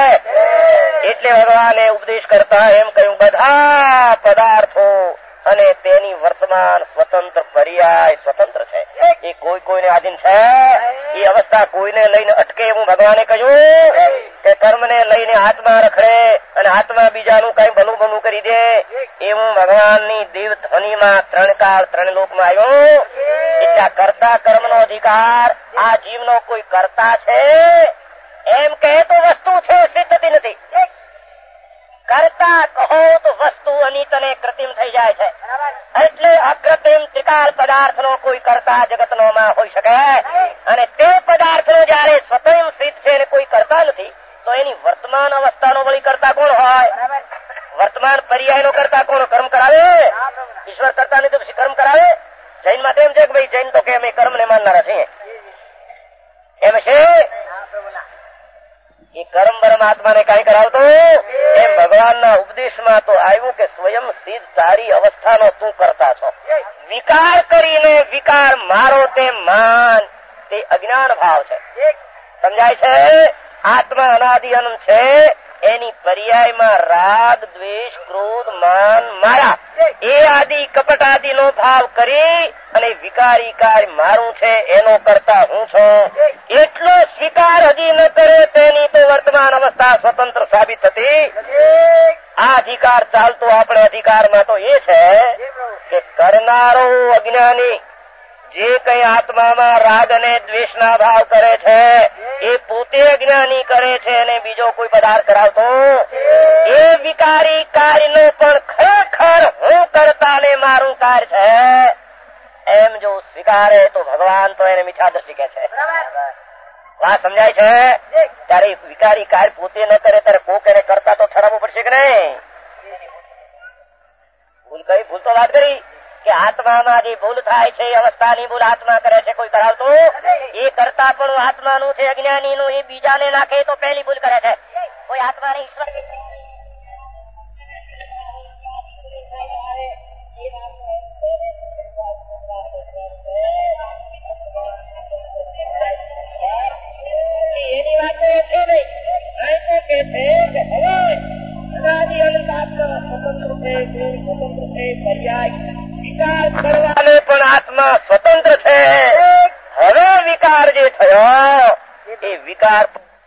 B: એટલે ભગવાને ઉપદેશ કરતા એમ કહ્યું બધા પદાર્થો અને તેની વર્તમાન સ્વતંત્ર પર્યાય સ્વતંત્ર છે. એ કોઈ કોઈને આધીન છે. એ અવસ્થા કોઈને લઈને અટકે એવું ભગવાને કહ્યું કે કર્મને લઈને આત્મા રખડે અને આત્મા બીજાનું કઈ ભલું ભલું કરી દે એવું ભગવાનની દિવ્યધ્વનિમાં ત્રણ કાળ ત્રણ લોકમાં આવ્યું. એટલે કરતા કર્મનો અધિકાર આ જીવનો કોઈ કરતા છે એમ કહે તો વસ્તુ છે સિદ્ધ થતી નથી. કરતા કહો તો વસ્તુ અનિત અને કૃત્રિમ થઈ જાય છે. એટલે અકૃત્રિમ ત્રિકાળ પદાર્થનો કોઈ કરતા જગતનો માં હોઈ શકે અને તે પદાર્થનો જયારે સ્વતંત્ર સિદ્ધ છે અને કોઈ કરતા નથી તો એની વર્તમાન અવસ્થાનો વળી કરતા કોણ હોય? વર્તમાન પર્યાયનો કરતા કોણ? કર્મ કરાવે. ઈશ્વર કરતા નહીં તો પછી કર્મ કરાવે. જૈન માં તેમ છે કે ભાઈ જૈન તો કે અમે કર્મને માનનારા છીએ એમ છે. એ કર્મ બરમ આત્માને કઈ કરાવતો એમ ભગવાનના ઉપદેશમાં તો આવ્યું કે સ્વયં સિદ્ધ તારી અવસ્થાનો તું કરતા છો. વિકાર કરીને વિકાર મારો તે માન તે અજ્ઞાન ભાવ છે. સમજાય છે? આત્મા અનાદિ અનંત છે. એની પર્યાયમાં રાગ દ્વેષ ક્રોધ માન મારા એ આદિ કપટ આદિ નો ભાવ કરી અને વિકારી કાર્ય મારું છે એનો કરતા હું છું એટલો સ્વીકાર હજી ન કરે તેની તો વર્તમાન અવસ્થા સ્વતંત્ર સાબિત થતી. આ અધિકાર ચાલતો આપણે અધિકારમાં તો એ છે કે કરનારો અજ્ઞાની જે કઈ આત્મામાં રાગ અને દ્વેષના ભાવ કરે છે એ પોતે અજ્ઞાની કરે છે અને બીજો કોઈ પદાર્થ કરાવતો એ વિકારી કાર્યનો પણ ખરેખર હું કરતા ને મારું કાર્ય છે એમ જો સ્વીકારે તો ભગવાન તો એને મીઠા દ્રષ્ટિ કહે છે. વાત સમજાય છે? ત્યારે વિકારી કાર્ય પોતે ન કરે ત્યારે કોક એને કરતા તો ઠરાવવું પડશે કે નહીં? ભૂલ કઈ ભૂલ તો વાત કરી કે આત્મામાં જે ભૂલ થાય છે અવસ્થાની ભૂલ આત્મા કરે છે કોઈ કરાવતો એ કરતા પણ આત્માનું છે અજ્ઞાનીનું એ બીજાને નાખે તો પહેલી ભૂલ કરે છે. કોઈ આત્માને ઈશ્વર એની વાત તો છે નહીં. કે છે કે હવે અનાદિ અનંત આત્મા સ્વતંત્ર છે, સ્વતંત્ર છે, પર્યાય વિકાર કરવાને પણ આત્મા સ્વતંત્ર છે. હવે વિકાર જે થયો એ વિકાર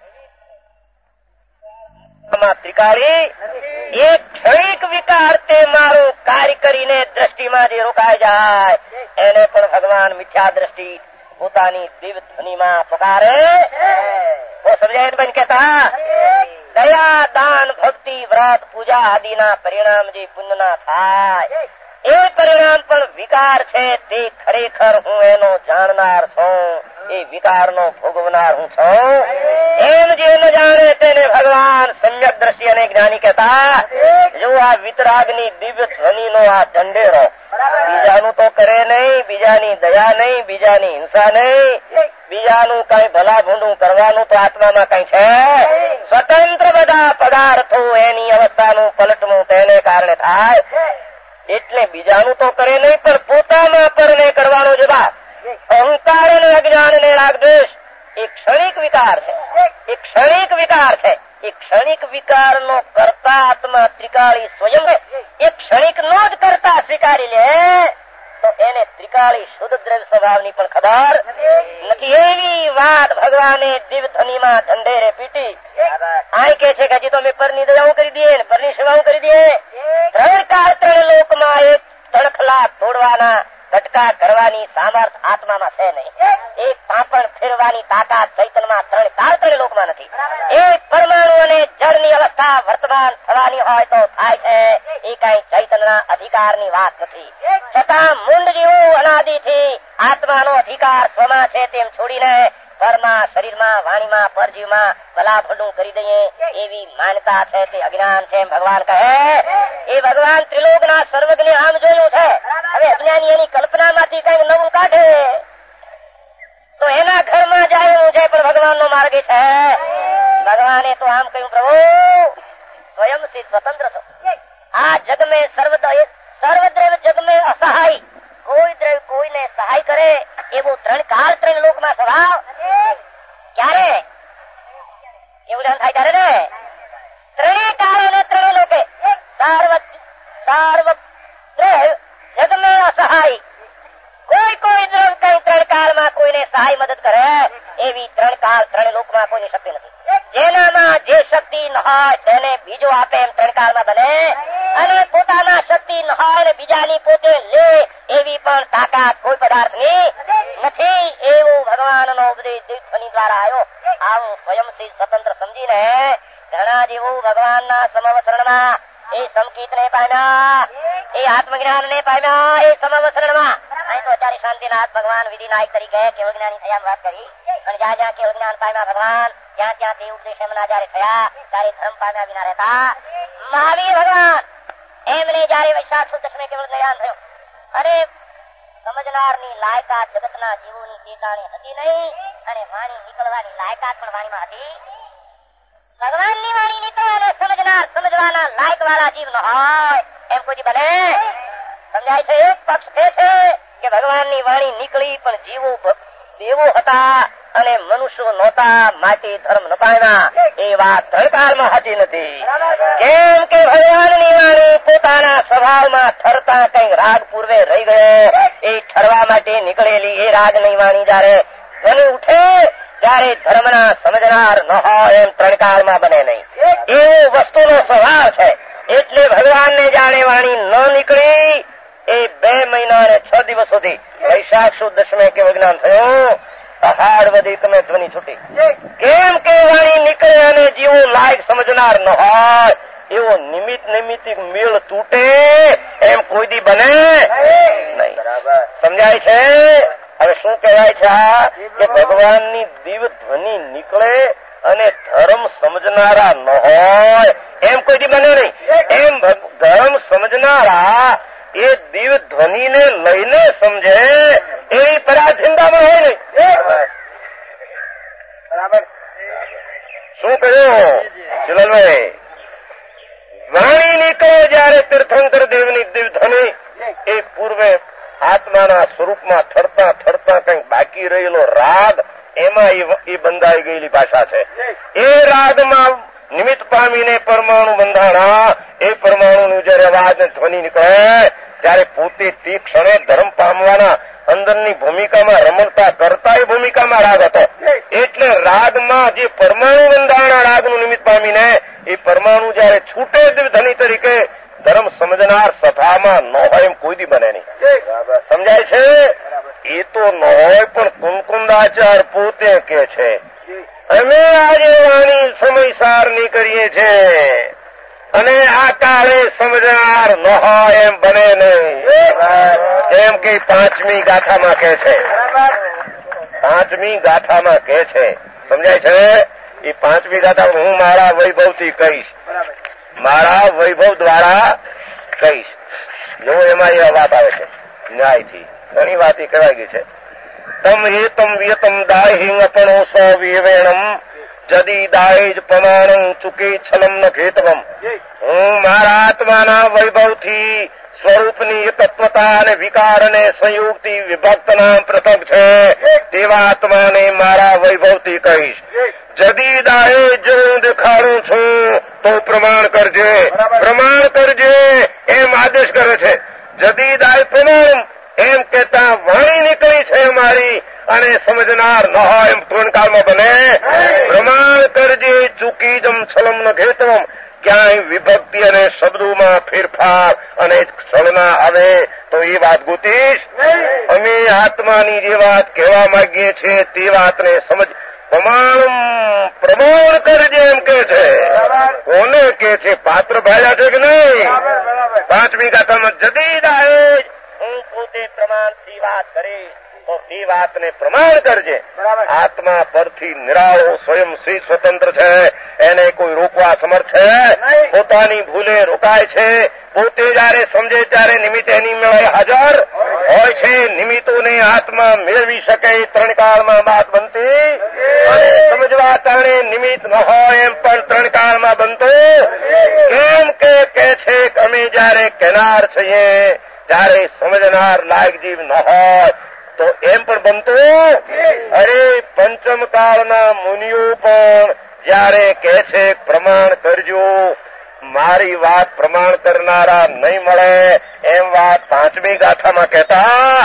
B: ત્રિકાળી એક ક્ષણિક વિકાર તે મારું કાર્ય કરીને દ્રષ્ટિમાં જે રોકાઈ જાય એને પણ ભગવાન મિથ્યા દ્રષ્ટિ પોતાની દિવ્ય ધ્વનિમાં પુકારે. वो समझायन बन कहता दया दान भक्ति व्रत पूजा आदिना परिणाम જે પુણ્યના થાય એ પરિણામ પણ વિકાર છે. તે ખરેખર હું એનો જાણનાર છું, એ વિકારનો ભોગવનાર હું છું. એમ જે ન જાણે તેને ભગવાન સમ્યક દ્રષ્ટિ અને જ્ઞાની કહેતા. જો આ વિતરાગની દિવ્ય ધ્વનિનો આ ઢંઢેરો બીજાનું તો કરે નહીં, બીજાની દયા નહીં, બીજાની હિંસા નહીં, બીજાનું કઈ ભલા ભૂંડું કરવાનું તો આત્મામાં કઈ છે. સ્વતંત્ર બધા પદાર્થો એની અવસ્થાનું પલટવું તેને કારણે થાય. એટલે બીજાનું તો કરે નહીં પણ પોતામાં પરને કરવાનો જુદા. અહંકાર અને અજ્ઞાન અને રાગદ્વેષ એ ક્ષણિક વિકાર છે, એ ક્ષણિક વિકાર છે. એ ક્ષણિક વિકારનો કરતા આત્મા ત્રિકાળી સ્વયં છે. એ ક્ષણિક નો જ કરતા સ્વીકારી લે તો એને ત્રિકાળી શુદ્ધ દ્રવ્ય સ્વભાવની પણ ખબર નથી. એવી વાત ભગવાને દિવ્ય ધ્વનિમાં ઢંઢેરે પીટી. આ કે છે કે હજી તો અમે પરની દયાઓ કરી દઈએ ને પરની સેવાઓ કરી દઈએ. ત્રણ કાળ ત્રણ લોકમાં એક તણખલા તોડવાના કટકા કરવાની સામર્થ આત્મામાં છે નહીં. એક પાપણ ફેરવાની તાકાત ચૈતનમાં ત્રણ કાળ ત્રણ લોકમાં નથી. એ પરમાણુ અને જળની અવસ્થા વર્તમાન થવાની હોય તો થાય છે. એ કઈ ચૈતનના અધિકારની વાત નથી. છતાં મુંડ જેવું અનાદિથી આત્માનો અધિકાર સ્વમાં છે તેમ છોડીને પરમાં, શરીરમાં, વાણીમાં, પરજીવમાં ભલા ભલું કરી દઈએ એવી માન્યતા છે. તે અજ્ઞાન છે એમ ભગવાન કહે. એ ભગવાન ત્રિલોકના સર્વજ્ઞ આમ જોયું છે. હવે અજ્ઞાની એની કલ્પનામાંથી કઈ નવું કાઢે તો એના ઘરમાં જાય એવું છે, પણ ભગવાનનો માર્ગ છે. ભગવાને તો આમ કહ્યું, પ્રભુ સ્વયં થી સ્વતંત્ર છો. આ જગ મેં સર્વદ્રવ્ય સર્વદ્રવ્ય જગ મેં અસહાય, કોઈ દ્રવ્ય કોઈને સહાય કરે એવું ત્રણ કાળ ત્રણ લોકમાં સ્વભાવ. ક્યારે એવું ધ્યાન થાય ત્યારે ને ત્રણેય કાળ અને ત્રણેય લોકે સાર્વ સાર્વ દ્રવ્ય જગ મેં અસહાય, કોઈ કોઈ દ્રવ્ય કઈ ત્રણ કાળમાં કોઈને સહાય મદદ કરે એવી ત્રણ કાળ ત્રણ લોકમાં કોઈની શક્તિ નથી. જેનામાં જે શક્તિ ન હોય તેને બીજો આપે એમ ત્રણ કાળમાં બને. અને પોતાના શક્તિ ન હોય ને બીજાની પોતે લે એવી પણ તાકાત કોઈ પદાર્થની નથી. એવું ભગવાનનો ઉપદેશ દિવ્ય દ્વારા આવ્યો. આવું સ્વયંથી સ્વતંત્ર સમજીને ઘણા જેવું ભગવાનના સમવસરણમાં એ સમકીતને પામ્યા, એ આત્મજ્ઞાન ને પામ્યા. એ સમવસરણમાં અહીં તો અત્યારે શાંતિનાથ ભગવાન વિધિનાયક તરીકે કેવળ જ્ઞાની થયા વાત કરી. અને જ્યાં જ્યાં કેવળ જ્ઞાન પામ્યા ભગવાન ત્યાં ત્યાં તે ઉપદેશ એમના જયારે થયા ત્યારે ધર્મ પામ્યા વિના રહેતા. મહાવીર ભગવાન એમને જયારે વૈશાખ સુદ દશમે કેવળ જ્ઞાન થયું અને સમજનારની લાયકાત જગતના જીવોની ચેતાણી હતી નહીં અને વાણી નીકળવાની લાયકાત પણ વાણીમાં હતી. ભગવાનની વાણી નીકળે અને સમજનાર સમજવાના લાયક વાળા જીવ ન હોય એમ કોઈ બને સમજાય છે. એક પક્ષ એ છે કે ભગવાનની વાણી નીકળી પણ જીવો દેવો હતા અને મનુષ્યો નહોતા માટે ધર્મ ન પામ્યા. એ વાત ધરકારમાં સાચી નથી. કેમ કે ભગવાનની વાણી પોતાના સ્વભાવમાં ઠરતા કઈ રાગ પૂર્વે રહી ગયો એ ઠરવા માટે નીકળેલી એ રાગની વાણી જયારે ધ્વનિ ઉઠે ત્યારે ધર્મના સમજનાર ન હોય એમ ત્રણ કાળમાં બને નહીં. એવો વસ્તુનો સ્વભાવ છે. એટલે ભગવાનને જાણે વાણી ન નીકળી એ બે મહિના અને છ દિવસ સુધી વૈશાખ સુદ દશમે કે વિજ્ઞાન થયું. પહાડ વધી તમે ધ્વનિ છૂટી. કેમ કે વાણી નીકળે અને જીવો લાયક સમજનાર ન હોય એવો નિમિત્ત નિમિત્તિક મેળ તૂટે એમ કોઈ દી બને નહીં. સમજાય છે? હવે શું કહેવાય છે આ કે ભગવાનની દિવ્ય ધ્વનિ નીકળે અને ધર્મ સમજનારા ન હોય એમ કોઈ દી બને નહીં. એમ ધર્મ સમજનારા એ દિવ્ય ધ્વનિને લઈને સમજે એવી પરાધીનતામાં હોય નહીં. બરાબર શું કહ્યું ચિલનભાઈ? વાણી નીકળે જયારે તીર્થંકર દેવની દિવ્ય ધ્વનિ એ પૂર્વે આત્માના સ્વરૂપમાં ઠરતા ઠરતા કંઈક બાકી રહેલો રાગ એમાં એ બંધાઈ ગયેલી ભાષા છે. એ રાગમાં નિમિત્ત પામીને પરમાણુ બંધાણા. એ પરમાણુનું જયારે અવાજ ને ધ્વનિ નીકળે ત્યારે પોતે તે ક્ષણે ધર્મ પામવાના અંદરની ભૂમિકામાં રમણતા કરતા એ ભૂમિકામાં રાગ હતો. એટલે રાગમાં જે પરમાણુ બંધાણા રાગનું નિમિત્ત પામીને એ પરમાણુ જયારે છૂટે ધ્વનિ તરીકે ધર્મ સમજનાર સભામાં ન હોય એમ કોઈ દી બને નહીં. સમજાય છે? એ તો ન હોય પણ કુમકુંદાચાર પોતે કે છે અમે આજે વાણી સમયસારની કરીએ છે અને આ કાળે સમજનાર ન હોય એમ બને નહીં. એમ કે પાંચમી ગાથામાં કે છે. પાંચમી ગાથામાં કે છે. સમજાય છે? એ પાંચમી ગાથા હું મારા વૈભવથી કહીશ, મારા વૈભવ દ્વારા કહીશ. જો એમાં એ વાત આવે છે ન્યાયથી ઘણી વાત એ કહેવાય ગઈ છે. તમ હેતમ વ્યતમ દાહિંગ અપણો સ વિવેણમ જદી દાય જ પ્રમાણમ ચૂકે છલમ ન ખેતવમ. હું મારા આત્માના વૈભવથી સ્વરૂપની તત્વતા અને વિકાર અને સંયુક્તિ વિભક્ત નામ પૃથક છે તેવા આત્માને મારા વૈભવથી કહીશ. જદી દાય જો હું દેખાડું છું તો પ્રમાણ કરજે, પ્રમાણ કરજે એમ આદેશ કરે છે. જદી દાય પ્રમાણ એમ કેતા વાણી નીકળી છે મારી અને સમજનાર ન હોય એમ પૂર્ણકાળમાં બને. પ્રમાણ કરજે ચૂકી જમ છલમ ન ઘેતવમ. ક્યાંય વિભક્તિ અને શબ્દોમાં ફેરફાર અને છલના આવે તો એ વાત ગોતીશ. અમે આત્માની જે વાત કહેવા માંગીએ છીએ તે વાતને સમજ પ્રમાણ પ્રમાણ કરજે એમ કે છે. કોને કે છે? પાત્ર ભાયા છે કે નહીં? પાંચમી ગાથામાં જદી દાય હું પોતે પ્રમાણથી વાત કરીશ તો તે વાતને પ્રમાણ કરજે. આત્મા પરથી નિરાળો સ્વયં શ્રી સ્વતંત્ર છે. એને કોઈ રોકવા સમર્થ છે? પોતાની ભૂલે રોકાય છે. પોતે જયારે સમજે ત્યારે નિમિત્ત એની મેળે હાજર હોય છે. નિમિત્તોને આત્મા મેળવી શકે ત્રણ કાળમાં વાત બનતી અને સમજવા તાણે નિમિત્ત ન હોય એમ પણ ત્રણ કાળમાં બનતો. કેમ કે કે છે અમે જયારે કહેનાર છીએ ત્યારે સમજનાર લાયક જીવ ન હોય તો એમ પણ બનતું. અરે પંચમ કાળના મુનિઓ પણ જયારે કે છે પ્રમાણ કરજો, મારી વાત પ્રમાણ કરનારા નહીં મળે એમ વાત પાંચમી ગાથામાં કહેતા.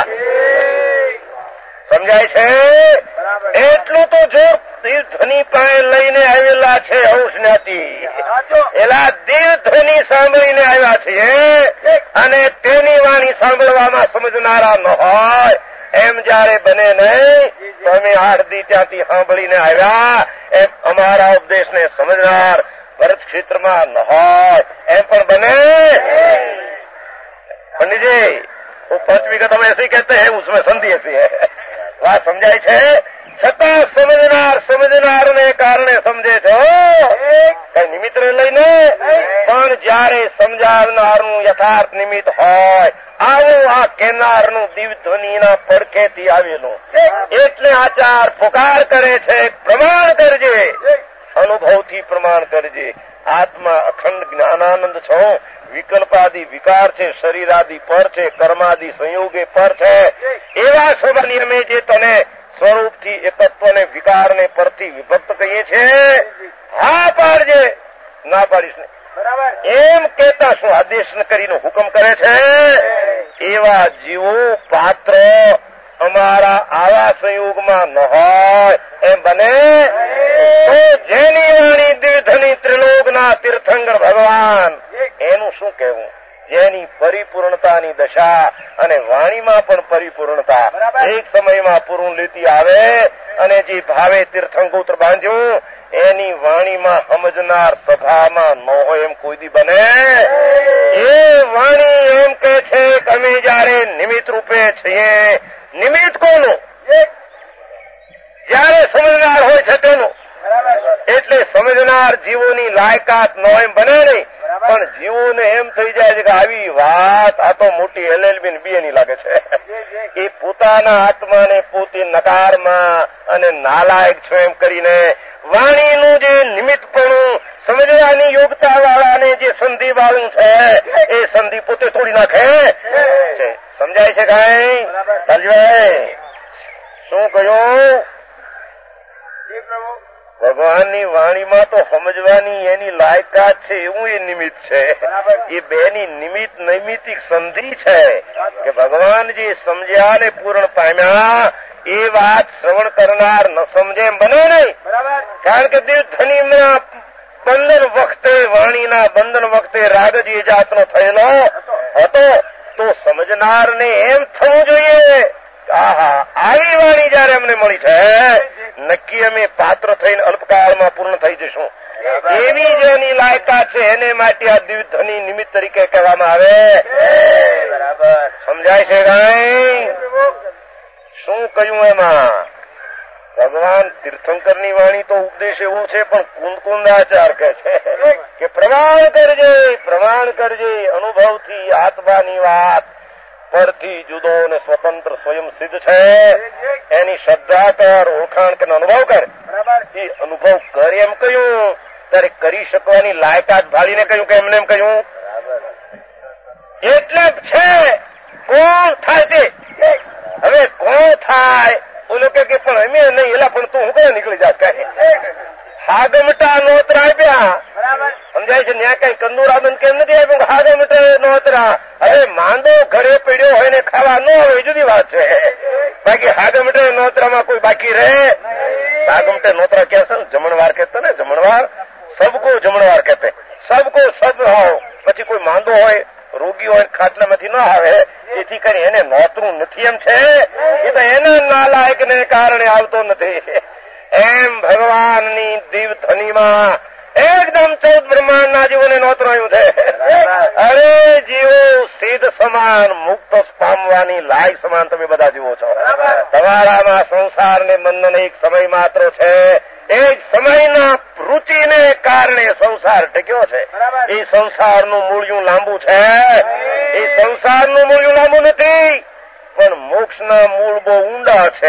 B: સમજાય છે? એટલું તો જો ધ્વનિ પાસે લઈને આવેલા છે હંસનાથી એલા દિલ ધ્વનિ સાંભળીને આવ્યા છીએ અને તેની વાણી સાંભળવામાં સમજનારા ન હોય એમ જયારે બને નહીં તો અમે આઠ દી ત્યાંથી સાંભળીને આવ્યા એમ અમારા ઉપદેશને સમજનાર ભરત ક્ષેત્રમાં ન હોય એમ પણ બને. पंडित जी वो पांचवी का तो ऐसे ही कहते हैं, उसमें संधि ऐसी है. વાત સમજાય છે? છતાં સમજનાર સમજનાર ને કારણે સમજે છો કઈ નિમિત્ત લઈને. પણ જયારે સમજાવનારનું યથાર્થ નિમિત્ત હોય આવું આ કેનારનું દિવ્ય ધ્વનિના પડખેથી આવેલું એટલે આચાર પુકાર કરે છે પ્રમાણ કરજે, અનુભવથી પ્રમાણ કરજે. આત્મા અખંડ જ્ઞાનાનંદ છો. વિકલ્પાદિ વિકાર છે, શરીરાદિ પર છે, કર્માદિ સંયોગે પર છે. એવા સ્વભાવ નિયમે જે તને સ્વરૂપથી એ તત્વને વિકારને પરથી વિભક્ત કહીએ છે હા પાડજે, ના પાડીશ ને એમ કેતા શું આદેશ કરીને હુકમ કરે છે. એવા જીવો પાત્ર અમારા આવા સંયોગમાં ન હોય એમ બને તો જેની વાણી દિવ્યધની ત્રિલોકના તીર્થંકર ભગવાન એનું શું કહેવું? જેની પરિપૂર્ણતાની દશા અને વાણીમાં પણ પરિપૂર્ણતા એક સમયમાં પૂર્ણ લીટી આવે અને જે ભાવે તીર્થંકોત્ર બાંધ્યું એની વાણીમાં સમજનાર સભામાં ન હોય એમ કોઈ દી બને. એ વાણી એમ કે છે કે અમે જયારે નિમિત્ત રૂપે છીએ. નિમિત્ત કોનું? જયારે સમજનાર હોય છે તેનું. એટલે સમજનાર જીવોની લાયકાત ન એમ બને નહીં, પણ જીવોને એમ થઈ જાય છે કે આવી વાત આ તો મોટી એલએલબી ને બીએ ની લાગે છે. એ પોતાના આત્માને પોતે નકારમાં અને નાલાયક છો એમ કરીને વાણીનું જે નિમિત્તપણું સમજવાની યોગ્યતા વાળાને જે સંધિ વાળું છે એ સંધિ પોતે તોડી નાખે છે. સમજાય છે કઈ? સમજાય? શું કહ્યું? ભગવાનની વાણીમાં તો સમજવાની એની લાયકાત છે એવું એ નિમિત્ત છે. એ બેની નિમિત્ત નૈમિતિક સંધિ છે કે ભગવાન જે સમજ્યા ને પૂર્ણ પામ્યા એ વાત શ્રવણ કરનાર ન સમજે એમ બને નહીં. કારણ કે દિલધનીના બંધન વખતે વાણીના બંધન વખતે રાગ જે જાતનો થયેલો હતો તો સમજનારને એમ થવું જોઈએ આહા આવી વાણી જયારે અમને મળી છે નક્કી અમે પાત્ર થઈને અલ્પકાળમાં પૂર્ણ થઈ જશું. એવી જેની લાયકાત છે એને માટે આ દિવ્યધ્વનિ નિમિત્ત તરીકે કહેવામાં આવે. બરાબર સમજાય છે કઈ? શું કહ્યું એમાં? ભગવાન તીર્થંકરની વાણી તો ઉપદેશ એવો છે પણ કુંદકુંદાચાર કહે છે કે પ્રમાણ કરજે પ્રમાણ કરજે અનુભવથી આત્માની વાત પરથી જુદો અને સ્વતંત્ર સ્વયં સિદ્ધ છે એની શ્રદ્ધા કર ઓળખાણ કર અનુભવ કર. એ અનુભવ કર એમ કહ્યું ત્યારે કરી શકવાની લાયકાત ભાળીને કહ્યું કે એમને એમ કહ્યું એટલે છે કોણ થાય તે. હવે કોણ થાય બોલો કે પણ અમે નહીં એલા પણ તું હું કઈ નીકળી જા કઈ હાગમટા નોતરા આપ્યા સમજાય છે ત્યાં કઈ કંદુરાબંધ કેમ નથી આપ્યું હાગમટા નોતરા. હવે માંદો ઘરે પડ્યો હોય ને ખાવા ન આવે જુદી વાત છે બાકી હાગમટે નોતરામાં કોઈ બાકી રહે? હાગમટે નોતરા ક્યાં છે જમણવાર કહેતા ને જમણવાર સબકો જમણવાર કહેતે સબકો સબ આવો પછી કોઈ માંદો હોય રોગી હોય ખાટલામાંથી ન આવે એથી કરી એને નોતરું નથી એમ છે એ તો એના નાલાયક ને કારણે આવતો નથી. એમ ભગવાનની દિવ્યધ્વનિમાં એકદમ ચૌદ બ્રહ્માંડના જીવોને નોતરાયું છે. અરે જીવો સિદ્ધ સમાન મુક્ત પામવાની લાયક સમાન તમે બધા જીવો છો. તમારામાં સંસારને બંધન એક સમય માત્ર છે. એક સમયના રૂચિને કારણે સંસાર ટક્યો છે. એ સંસારનું મૂળિયું લાંબુ છે. એ સંસારનું મૂળિયું લાંબુ નથી પણ મોક્ષના મૂળ બહુ ઊંડા છે.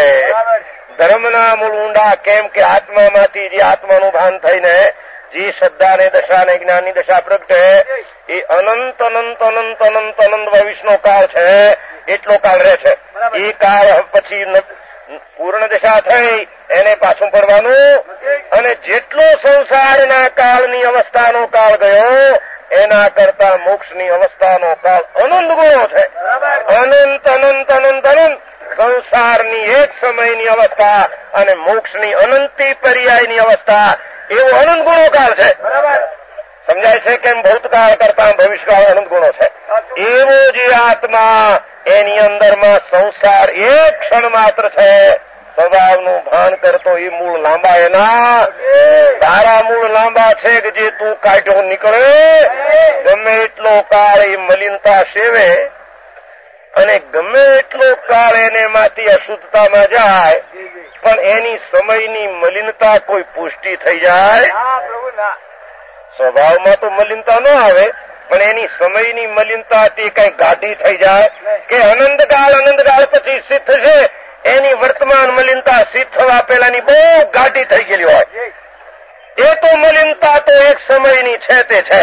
B: ધર્મના મૂળ ઊંડા કેમ કે આત્મામાંથી જે આત્માનું ભાન થઈને જે શ્રદ્ધાને દશા ને જ્ઞાનની દશા પ્રગટે એ અનંત અનંત અનંત અનંત અનંત ભવિષ્યનો કાળ છે. એટલો કાળ રહે છે. એ કાળ પછી પૂર્ણ દશા થઈ એને પાછું પડવાનું અને જેટલો સંસારના કાળની અવસ્થાનો કાળ ગયો એના કરતા મોક્ષની અવસ્થાનો કાળ અનંત ગુણો છે. અનંત અનંત અનંત અનંત સંસારની એક સમયની અવસ્થા અને મોક્ષની અનંતી પર્યાયની અવસ્થા એવો અનંત ગુણો કાળ છે. સમજાય છે કેમ? ભૂતકાળ કરતા ભવિષ્યકાળ અનંત ગુણો છે. એવો જે આત્મા એની અંદરમાં સંસાર એક ક્ષણ માત્ર છે. સ્વભાવનું ભાન કરતો એ મૂળ લાંબા એના તારા મૂળ લાંબા છે કે જે તું કાઢ્યો નીકળે ગમે એટલો કાળ એ મલિનતા સેવે અને ગમે એટલો કાળ એને માંથી અશુદ્ધતામાં જાય પણ એની સમયની મલિનતા કોઈ પુષ્ટિ થઈ જાય? સ્વભાવમાં તો મલિનતા ન આવે પણ એની સમયની મલિનતા તે કઈ ગાઢી થઈ જાય કે અનંતકાળ અનંતકાળ પછી સિદ્ધ છે એની વર્તમાન મલિનતા સિદ્ધ થવા પેલાની બહુ ગાઢી થઈ ગયેલી હોય. એ તો મલિનતા તો એક સમયની છે તે છે.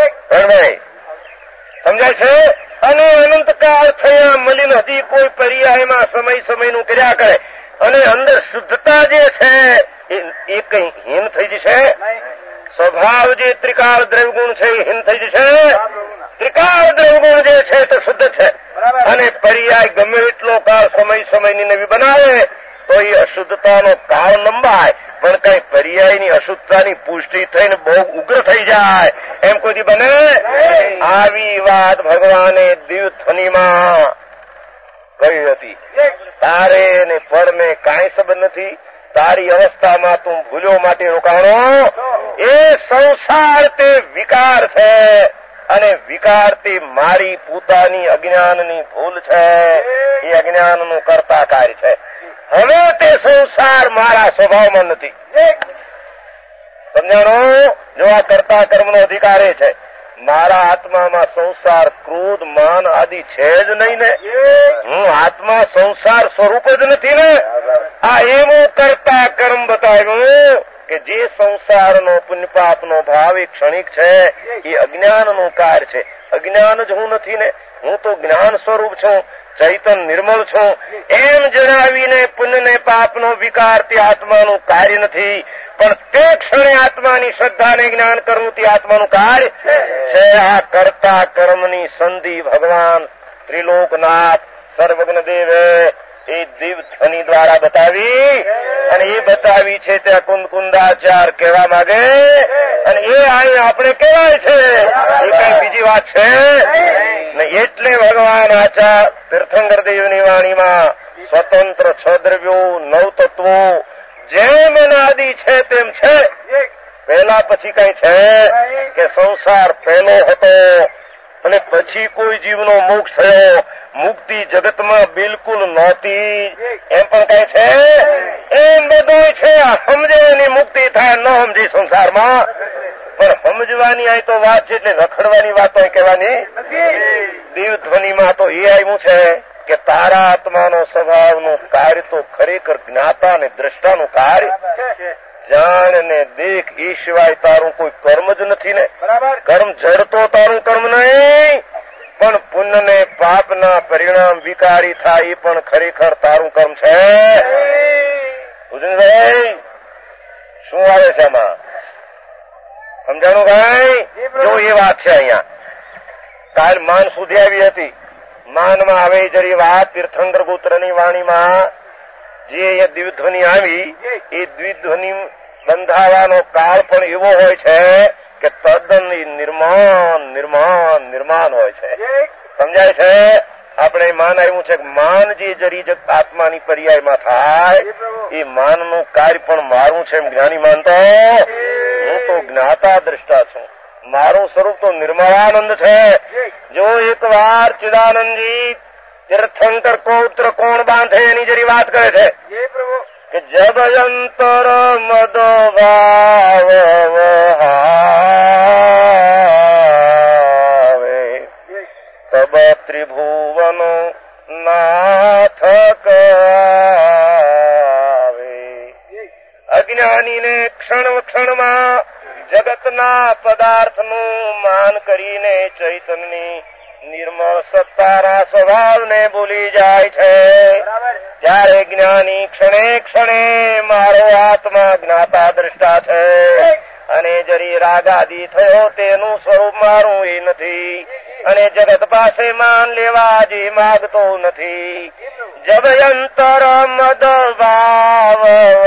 B: સમજાય છે? અને અનંતકાળ થયા મલિન હજી કોઈ પર્યાયમાં સમય સમયનું કર્યા કરે અને અંદર શુદ્ધતા જે છે એ કઈ હીન થઈ જશે? સ્વભાવ જે ત્રિકાળ દ્રવ્યગુણ છે એ હીન થઈ જશે? ત્રિકાળ દ્રવ્યગુણ જે છે તો શુદ્ધ છે અને પર્યાય ગમે એટલો કાળ સમય સમયની નવી બનાવે તો એ અશુદ્ધતાનો કાળ લંબાય પણ કઈ પર્યાયની અશુદ્ધતાની પુષ્ટિ થઈને બહુ ઉગ્ર થઈ જાય એમ કોઈ બને? આવી વાત ભગવાને દિવ્યધ્વનિમાં કહી હતી. તારે ને પરને કાંઈ સંબંધ નથી. તારી અવસ્થામાં તું ભૂલ્યો માટે રોકાણો. એ સંસાર તે વિકાર છે અને વિકાર તે મારી પોતાની અજ્ઞાનની ભૂલ છે. એ અજ્ઞાનનું કર્તા કાર્ય છે. હવે તે સંસાર મારા સ્વભાવમાં નથી. સમજાણો? જો આ કર્તા કર્મનો અધિકાર એ છે. મારા આત્મામાં સંસાર ક્રોધ માન આદિ છે જ નહીં ને. હું આત્મા સંસાર સ્વરૂપ જ નથી ને. આ એવું કર્તા કર્મ બતાવ્યું કે જે સંસારનો પુણ્યપાપનો ભાવ એ ક્ષણિક છે. એ અજ્ઞાનનું કાર્ય છે. અજ્ઞાન જ હું નથી ને. હું તો જ્ઞાન સ્વરૂપ છું. ચૈતન નિર્મળ છું એમ જણાવીને પુણ્ય ને પાપનો વિકાર તે આત્માનું કાર્ય નથી પણ તે ક્ષણે આત્માની શ્રદ્ધાને જ્ઞાન કરવું તે આત્માનું કાર્ય છે. આ કરતા કર્મની સંધિ ભગવાન ત્રિલોકનાથ સર્વજ્ઞ દેવે એ દિવ ધ્વનિ દ્વારા બતાવી અને એ બતાવી છે ત્યાં કુંદ કુંદાચાર કહેવા માંગે અને એ અહીં આપણે કહેવાય છે એ કઈ બીજી વાત છે ને. એટલે ભગવાન આચાર તીર્થંકર દેવની વાણીમાં સ્વતંત્ર છ દ્રવ્યો નવ તત્વો જેમ અનાદિ છે તેમ છે. પહેલા પછી કઈ છે કે સંસાર પહેલો હતો અને પછી કોઈ જીવનો મોક્ષ થયો. મુક્તિ જગતમાં બિલકુલ નહોતી એમ પણ કઈ છે. એમ બધું છે સમજે એની મુક્તિ થાય ન સમજી સંસારમાં પણ સમજવાની અહીં તો વાત છે એટલે રખડવાની વાત અહીં કહેવાની. દિવ ધ્વનિમાં તો એ આવ્યું છે કે તારા આત્માનો સ્વભાવનું કાર્ય તો ખરેખર જ્ઞાતા અને દ્રષ્ટાનું કાર્ય. જાણ ને દેખ એ સિવાય તારું કોઈ કર્મ જ નથી ને. કર્મ જડ તો તારું કર્મ નહીં પણ પુણ્ય ને પાપના પરિણામ વિકારી થાય એ પણ ખરેખર તારું કર્મ છે. ભુજનભાઈ શું આવે છે આમાં સમજાણું ભાઈ? જો એ વાત છે અહીંયા કાલ માન સુધી આવી હતી. માનમાં આવે જરી વાત તીર્થંકર ગોત્રની વાણીમાં જે અહીંયા દ્વિધ્વનિ આવી એ દ્વિધ્વનિ બંધાવાનો કાળ પણ એવો હોય છે કે તદ્દન નિર્માણ નિર્માણ નિર્માણ હોય છે. સમજાય છે? આપણે માન આવ્યું છે કે માન જે જરી જગ આત્માની પર્યાયમાં થાય એ માનનું કાર્ય પણ મારું છે એમ જ્ઞાની માનતો. હું તો જ્ઞાતા દ્રષ્ટા છું. મારું સ્વરૂપ તો નિર્મળાનંદ છે. જો એક વાર ચિદાનંદજી તીર્થંકર કોત્ર કોણ બાંધે એની જરી વાત કરે છે કે જબ અંતર મદ ભાવ વહાવે તબ ત્રિભુવનો નાથ કહાવે. અજ્ઞાનીને ક્ષણ ક્ષણમાં જગતના પદાર્થનું માન કરીને ચૈતન્યની નિર્મળ સત્તાના સ્વભાવને ભૂલી જાય છે. જ્યારે જ્ઞાની ક્ષણે ક્ષણે મારો આત્મા જ્ઞાતા દ્રષ્ટા છે અને જરી રાગાદી થયો તેનું સ્વરૂપ મારું એ નથી અને જગત પાસે માન લેવા જે માગતો નથી. જબ અંતર મદ ભાવ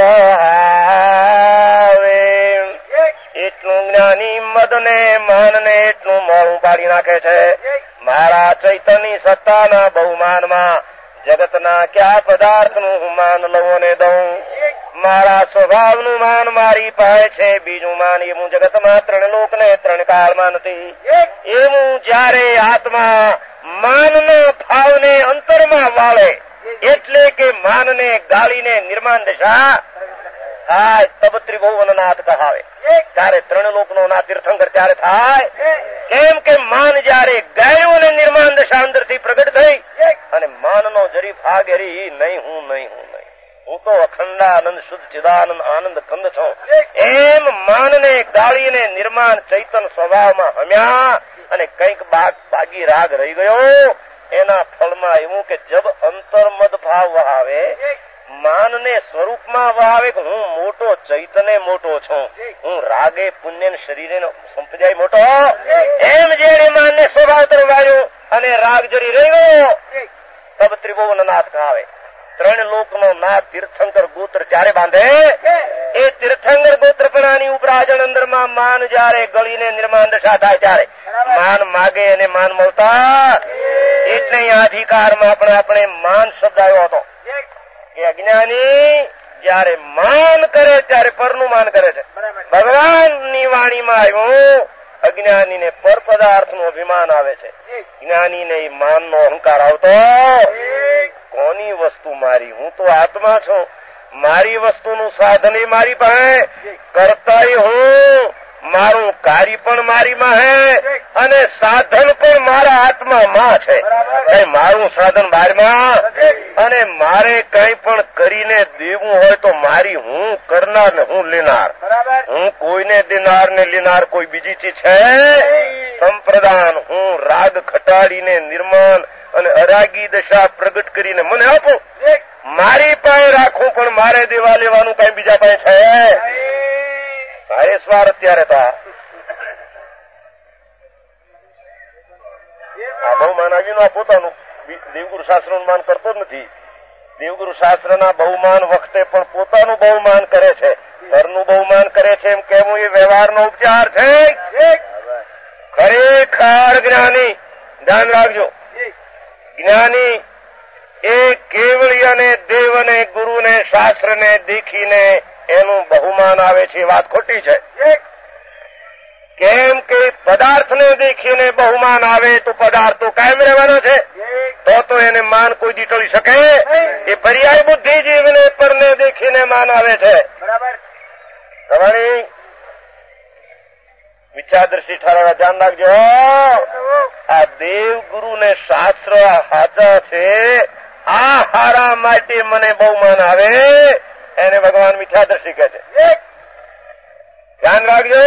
B: વહાવે એટલું જ્ઞાની મદને માનને એટલું મોડું પાડી નાખે છે. મારા ચૈતન્ય સત્તાના બહુમાનમાં જગતના કયા પદાર્થનું હું માન લઉં અને દઉં. મારા સ્વભાવનું માન મારી પાસે છે. બીજું માન એ હું જગતમાં ત્રણ લોકને ત્રણ કાળમાં નથી. એવું જયારે આત્મા માનના ભાવને અંતરમાં વાળે એટલે કે માનને ગાળીને નિર્માણ દશા થાય તબ ત્રિભુવનનાથ કહાવે. ત્યારે ત્રણ લોકનો ના તીર્થંકર ત્યારે થાય. કેમ કે માન જયારે ગાયું ને નિર્માણ દશા અંદરથી પ્રગટ થઈ અને માનનો જરી ભાગ હરી નહીં હું નહીં હું નહીં હું તો અખંડાનંદ શુદ્ધ ચિદાનંદ આનંદ કંદ છું. એમ માનને ગાળીને નિર્માણ ચૈતન સ્વભાવમાં હમ્યા અને કંઈક બાગ બાગી રાગ રહી ગયો. એના ફળમાં એવું કે જબ અંતર્મદ ભાવ વહાવે માનને સ્વરૂપમાં વહાવે કે હું મોટો ચૈતન્ય મોટો છું. હું રાગે પુણ્ય શરીરે સંપજાય મોટો. એમ જેને માનને સ્વભાવ તરફ આવ્યું અને રાગ જરી રહી ગયો તબ ત્રિભુવનનાથ કહાવે. ત્રણ લોકનો નાથ તીર્થંકર ગોત્ર ત્યારે બાંધે એ તીર્થંકર ગોત્ર પણાની ઉપરાજણ અંદરમાં માન જયારે ગળીને નિર્માણ દશા થાય ત્યારે માન માગે અને માન મળતા. એટલે અધિકારમાં પણ આપણે માન શબ્દ આવ્યો હતો કે અજ્ઞાની જયારે માન કરે ત્યારે પરનું માન કરે છે. ભગવાનની વાણીમાં આવ્યું અજ્ઞાનીને પર પદાર્થનું અભિમાન આવે છે. જ્ઞાનીને માનનો અહંકાર આવતો કોની વસ્તુ મારી, હું તો આત્મા છું. મારી વસ્તુનું સાધન એ મારી પાસે, કરતા હું, મારું કાર્ય પણ મારીમાં હે અને સાધન પણ મારા આત્મામાં છે. કઈ મારું સાધન બારમાં અને મારે કઈ પણ કરીને દેવું હોય તો મારી હું કરનાર ને હું લેનાર. હું કોઈને દેનાર ને લેનાર કોઈ બીજી ચીજ છે સંપ્રદાન. હું રાગ ઘટાડીને નિર્માણ અને અરાગી દશા પ્રગટ કરીને મને આપું, મારી પાસે રાખું પણ મારે દેવા લેવાનું કઈ બીજા પાસે છે. ભારે સ્વાર અત્યારે તો આ બહુમાન આવ્યું આ પોતાનું દેવગુરુ શાસ્ત્રનું માન કરતો જ નથી. દેવગુરુ શાસ્ત્રના બહુમાન વખતે પણ પોતાનું બહુમાન કરે છે, ઘરનું બહુમાન કરે છે એમ કહેવું એ વ્યવહારનો ઉપચાર છે. ખરેખર જ્ઞાની ધ્યાન રાખજો, જ્ઞાની એ કેવળિયને દેવને ગુરુને શાસ્ત્રને દેખીને એનું બહુમાન આવે છે એ વાત ખોટી છે. કેમ કે પદાર્થને દેખીને બહુમાન આવે તો પદાર્થ તો કાયમ રહેવાનો છે, તો તો એને માન કોઈ દી ટળી શકે? એ પર્યાય બુદ્ધિજીવને પરને દેખીને માન આવે છે. તમારી મિથ્યાદ્રષ્ટિ ઠરાવવા ધ્યાન રાખજો. આ દેવ ગુરુ ને શાસ્ત્ર હાચા છે, આ હારા માટે મને બહુમાન આવે એને ભગવાન મિથ્યાદ્રષ્ટિ કહે છે. ધ્યાન રાખજો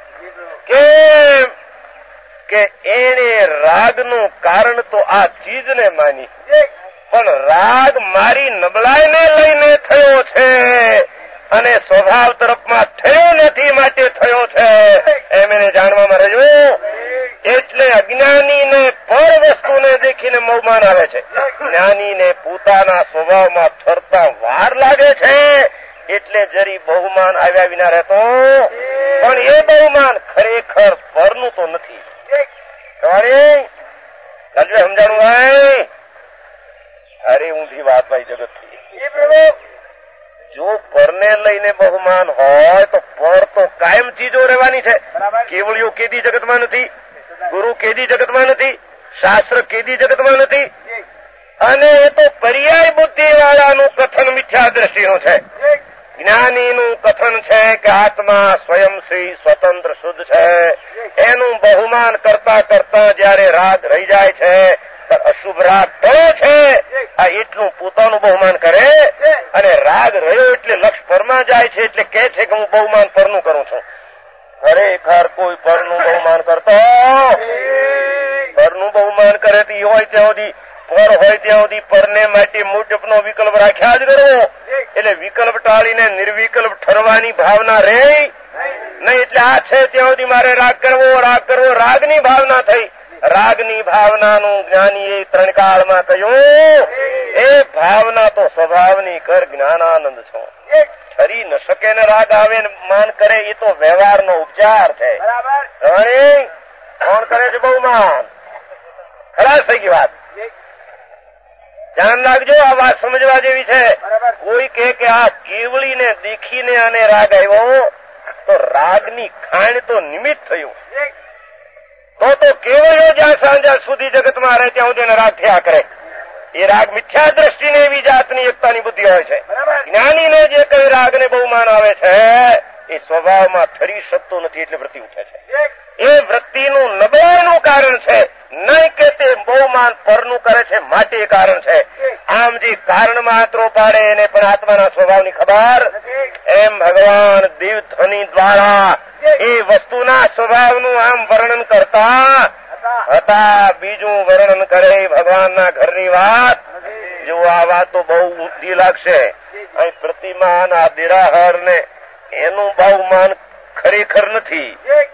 B: કેમ કે એને રાગનું કારણ તો આ ચીજને માની, પણ રાગ મારી નબળાઈને લઈને થયો છે અને સ્વભાવ તરફમાં થયો નથી માટે થયો છે એમ એને જાણવામાં રહેજો. એટલે અજ્ઞાનીને પર વસ્તુને દેખીને બહુમાન આવે છે, જ્ઞાનીને પોતાના સ્વભાવમાં થરતા વાર લાગે છે એટલે જરી બહુમાન આવ્યા વિના રહેતો, પણ એ બહુમાન ખરેખર પરનું તો નથી. તમારી રાજવે સમજાણું ભાઈ? અરે ઊંધી વાત ભાઈ જગતથી. જો પરને લઈને બહુમાન હોય તો પર તો કાયમ ચીજો રહેવાની છે. કેવળીઓ કેદી જગતમાં નથી, ગુરુ કેદી જગતમાં નથી, શાસ્ત્ર કેદી જગતમાં નથી, અને એ તો પર્યાય બુદ્ધિ વાળાનું કથન મિથ્યા દ્રષ્ટિનું છે. જ્ઞાનીનું કથન છે કે આત્મા સ્વયં શ્રી સ્વતંત્ર શુદ્ધ છે. એનું બહુમાન કરતા કરતા જયારે રાગ રહી જાય છે, અશુભ રાગ ટળે છે, આ એટલું પોતાનું બહુમાન કરે, અને રાગ રહ્યો એટલે લક્ષ પરમાં જાય છે એટલે કે છે કે હું બહુમાન પરનું કરું છું. ખરેખર કોઈ પરનું બહુમાન કરતો, પરનું બહુમાન કરે તો હોય ત્યાં સુધી, પર હોય ત્યાં સુધી પરને માટે મુજબનો વિકલ્પ રાખ્યા જ કરવો. એટલે વિકલ્પ ટાળીને નિર્વિકલ્પ ઠરવાની ભાવના રે નહીં. એટલે આ છે ત્યાં સુધી મારે રાગ કરવો, રાગ કરવો, રાગની ભાવના થઈ. રાગની ભાવનાનું જ્ઞાનીએ ત્રણ કાળમાં કહ્યું એ ભાવના તો સ્વભાવની કર જ્ઞાનાનંદ છો. ઠરી ન શકે ને રાગ આવે ને માન કરે એ તો વ્યવહારનો ઉપચાર છે. કોણ કરે છે બહુમાન? ખલાસ થઈ ગઈ વાત. ધ્યાન રાખજો, આ વાત સમજવા જેવી છે. કોઈ કહે કે આ કેવળીને દેખીને અને રાગ આવ્યો તો રાગની ખાણ તો નિમિત્ત થયું, તો તો કેવળીઓ જ્યાં સાંજા સુધી જગતમાં રહે ત્યાં સુધી રાગ થયા કરે. એ રાગ મિથ્યા દ્રષ્ટિને એવી જાતની એકતાની બુદ્ધિ હોય છે. જ્ઞાનીને જે કઈ રાગને બહુમાન આવે છે એ સ્વભાવમાં ઠરી શકતો નથી એટલે વૃત્તિ ઉઠે છે. એ વૃત્તિનું નબળાઈનું કારણ છે, નહીં કે તે બહુમાન પરનું કરે છે માટે કારણ છે. આમ જે કારણ માત્રો પાડે એને પણ આત્માના સ્વભાવની ખબર. એમ ભગવાન દેવધ્વનિ દ્વારા એ વસ્તુના સ્વભાવનું આમ વર્ણન કરતા હતા. બીજું વર્ણન કરે ભગવાનના ઘરની વાત. જો આ વાત તો બહુ ઊંધી લાગશે. અહીં પ્રતિમાન આ દેરાહર ને એનું બહુમાન ખરેખર નથી.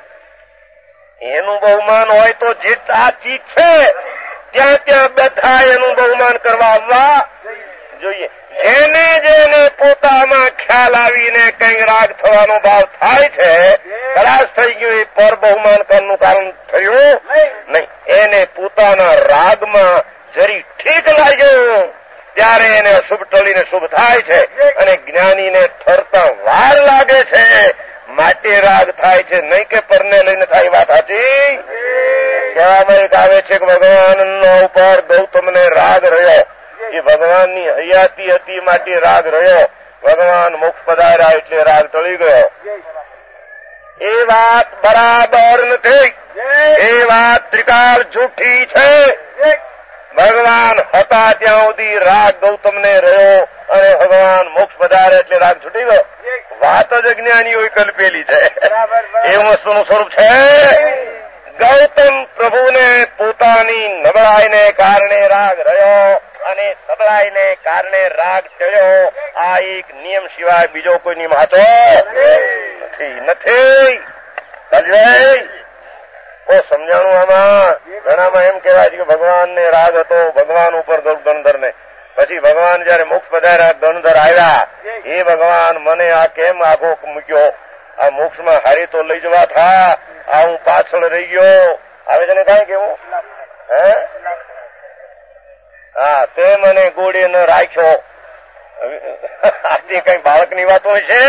B: એનું બહુમાન હોય તો જે આ ચીજ છે ત્યાં ત્યાં બધા એનું બહુમાન કરવા આવવા જોઈએ. જેને જેને પોતામાં ખ્યાલ આવીને કઈ રાગ થવાનો ભાવ થાય છે, ખલાસ થઈ ગયું, એ પર બહુમાન કરવાનું કારણ થયું નહીં. એને પોતાના રાગમાં જરી ઠીક લાગ્યું ત્યારે એને અશુભ ટળીને શુભ થાય છે, અને જ્ઞાનીને ઠરતા વાર લાગે છે માટે રાગ થાય છે, નહીં કે પરને લઈને થાય. વાત સાચી? કહેવામાં એક આવે છે કે ભગવાનનો ઉપર ગૌતમને રાગ રહ્યો. એ ભગવાનની હયાતી હતી માટે રાગ રહ્યો. ભગવાન મોક્ષ પધાર્યા એટલે રાગ ટળી ગયો. એ વાત બરાબર નથી. એ વાત ત્રિકાળ જૂઠી છે. ભગવાન હતા ત્યાં સુધી રાગ ગૌતમને રહ્યો અને ભગવાન મોક્ષ પધારે એટલે રાગ છૂટી ગયો. વાત જ અજ્ઞાનીઓ કલ્પેલી છે. એવું વસ્તુનું સ્વરૂપ છે. ગૌતમ પ્રભુને પોતાની નબળાઈને કારણે રાગ રહ્યો અને સબળાઈને કારણે રાગ ચડ્યો. આ એક નિયમ સિવાય બીજો કોઈ નિયમ હતો નથી નથી કોઈ સમજાણું આમાં? ઘણામાં એમ કહેવાય છે કે ભગવાનને રાગ હતો ભગવાન ઉપર ગણધર ને. પછી ભગવાન જયારે મોક્ષ પધાર્યા ગણધર આવ્યા, એ ભગવાન મને આ કેમ આખો મૂક્યો? આ મોક્ષમાં હારી તો લઈ જવા થા, આ હું પાછળ રહી ગયો. આવે છે ને કઈ કેવું? હે હા, તે મને ગોળે ન રાખ્યો. આથી કઈ બાળકની વાત હોય છે?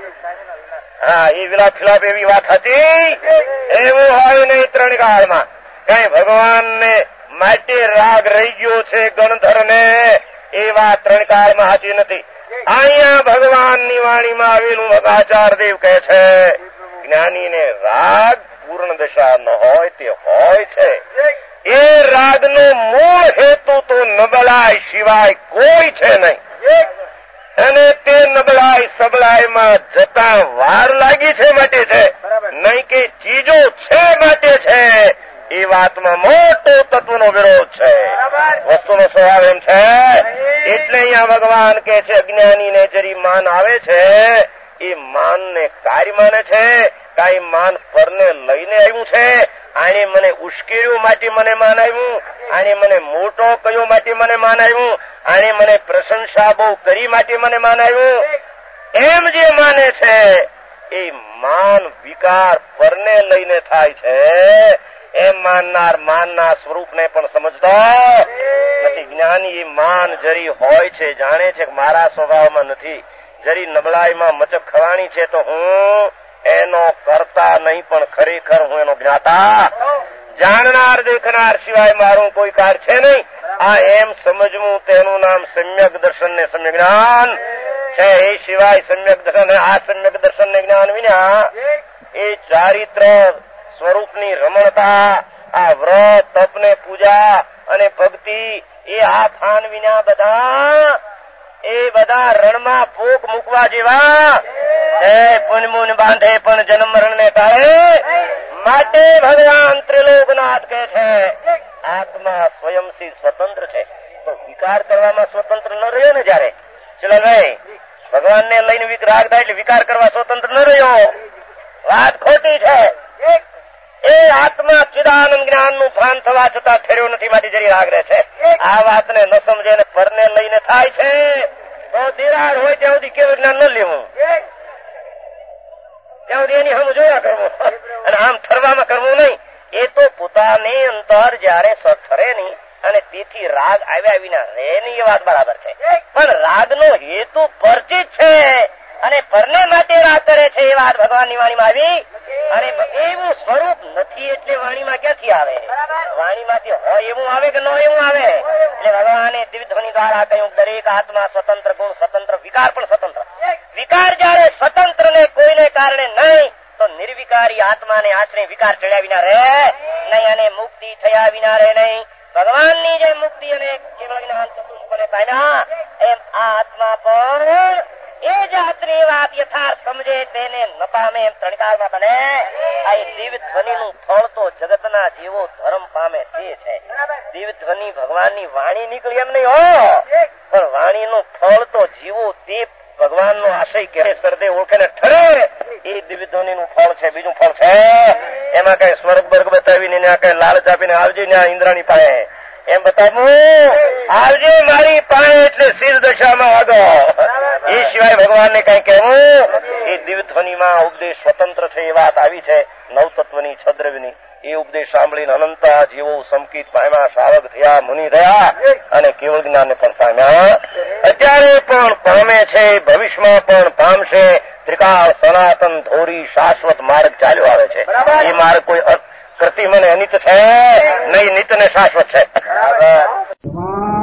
B: હા, એ વિલાપ ખિલાપ એવી વાત હતી? એવું હોય નહીં. ત્રણ કાળમાં કઈ ભગવાનને માટે રાગ રહી ગયો છે ગણધર ને, એ વાત ત્રણ કાળમાં સાચી નથી. અહીંયા ભગવાનની વાણીમાં આવેલું આચાર દેવ કહે છે જ્ઞાનીને રાગ પૂર્ણ દશા ન હોય તે હોય છે. એ રાગનો મૂળ હેતુ તો નબળાઈ સિવાય કોઈ છે નહીં, અને તે નબળાઈ સબળાઈમાં જતા વાર લાગી છે માટે છે, નહીં કે ચીજો છે માટે છે. એ વાતમાં મોટો તત્વનો વિરોધ છે. વસ્તુનો સ્વભાવ એમ છે. એટલે અહીંયા ભગવાન કે છે અજ્ઞાનીને જરી માન આવે છે, એ માનને કાર્ય માને છે. કાંઈ માન પરને લઈને આવ્યું છે. આને મને ઉશ્કેર્યું માટે મને માન આવ્યું, આને મને મોટો કયો માટે મને માન આવ્યું, આને મને પ્રશંસા બહુ કરી માટે મને માન આવ્યું, એમ જે માને છે એ માન વિકાર પરને લઈને થાય છે. એમ માનનાર માનના સ્વરૂપને પણ સમજતો નથી. જ્ઞાની માન જરી હોય છે, જાણે છે કે મારા સ્વભાવમાં નથી. જરી નબળાઈમાં મચક ખવાણી છે તો હું એનો કરતા નહીં, પણ ખરેખર હું એનો જ્ઞાતા. જાણનાર દેખનાર સિવાય મારું કોઈ કાર્ય છે નહીં. આ એમ સમજવું તેનું નામ સમ્યક દર્શન ને સમ્યક જ્ઞાન છે. એ સિવાય સમ્યક દર્શન, આ સમ્યક દર્શન ને જ્ઞાન વિના એ ચારિત્ર સ્વરૂપની રમણતા, આ વ્રત તપ ને પૂજા અને ભક્તિ, એ આ ફાન વિના બધા એ બધા રણમાં ફૂંક મૂકવા જેવા. એ પુનમુન બાંધે પણ જન્મ મરણ ને ટાળે. માટે ભગવાન ત્રિલોકનાથ કહે છે આત્મા સ્વયંથી સ્વતંત્ર છે. તો વિકાર કરવામાં સ્વતંત્ર ન રહ્યો ને. જયારે ચલો ભાઈ ભગવાનને લઈને રાગ થાય એટલે વિકાર કરવા સ્વતંત્ર ન રહ્યો, વાત ખોટી છે. એ આત્મા ચિદાનંદ જ્ઞાન નું ભાન થવા છતાં ઠેર્યો નથી, માટે જરી રાગ રહે છે. આ વાતને ન સમજે ને પરને લઈને થાય છે તો દિરાડ હોય ત્યાં સુધી કેવું જ્ઞાન ન લેવું, ત્યાં સુધી એની હમ જોયા કરવું, અને આમ ઠરવામાં કરવું નહીં. એ તો પોતાની અંતર જયારે ઠરે નહીં અને તેથી રાગ આવ્યા વિના રહે નહીં, એ વાત બરાબર છે. પણ રાગનો હેતુ પરચિત છે અને પરને માટે રાગ કરે છે, એ વાત ભગવાનની વાણીમાં આવી. અને એવું સ્વરૂપ નથી એટલે વાણીમાં ક્યાંથી આવે? વાણીમાંથી હોય એવું આવે કે ન હોય એવું આવે? એટલે ભગવાને દિવ્યધ્વનિ દ્વારા કહ્યું દરેક આત્મા સ્વતંત્ર, ગુણ સ્વતંત્ર, વિકાર પણ સ્વતંત્ર. વિકાર જયારે સ્વતંત્ર ને કોઈને કારણે નહીં, તો નિર્વિકારી આત્માને આશરે વિકાર ચડ્યા વિના રહે નહીં, અને મુક્તિ થયા વિના રહે નહીં. ભગવાનની જે મુક્તિ અને કેવળ જ્ઞાન ચતુષ્પદે પામ્યા, એમ આ આત્મા પણ એ જાતની વાત યથાર્થ સમજે તેને ન પામે એમ ત્રણકાળમાં બને. આ દિવ્ય ધ્વનિ નું ફળ તો જગતના જેવો ધર્મ પામે તે છે. દિવ્ય ધ્વનિ ભગવાનની વાણી નીકળી એમ નહીં હો, પણ વાણીનું ફળ તો જીવો તે ભગવાનનો આશય કે સરદે ઓળખે ને ઠરે, એ દિવ્ય ધ્વનિ નું ફળ છે. બીજું ફળ છે એમાં કઈ સ્વર્ગ વર્ગ બતાવીને ત્યાં કઈ લાલચ આપીને આવજે ત્યાં ઇન્દ્રાણી પાસે એમ બતાવવું, આવજે મારી પાસે એટલે શિર દશામાં આગો, એ સિવાય ભગવાનને કઈ કહેવું. એ દિવ્ય ધ્વનિમાં ઉપદેશ સ્વતંત્ર છે એ વાત આવી છે નવતત્વની છદ્રવ્યની. એ ઉપદેશ સાંભળીને અનંતા જીવો સંકિત પામ્યા, સાવક થયા, મુનિ થયા અને કેવળ જ્ઞાનને પણ પામ્યા. અત્યારે પણ પામે છે, ભવિષ્યમાં પણ પામશે. ત્રિકાળ સનાતન ધોરી શાશ્વત માર્ગ ચાલ્યો આવે છે. એ માર્ગ કોઈ કૃત્રિમ અને અનિત છે નહીં, નિત ને શાશ્વત છે.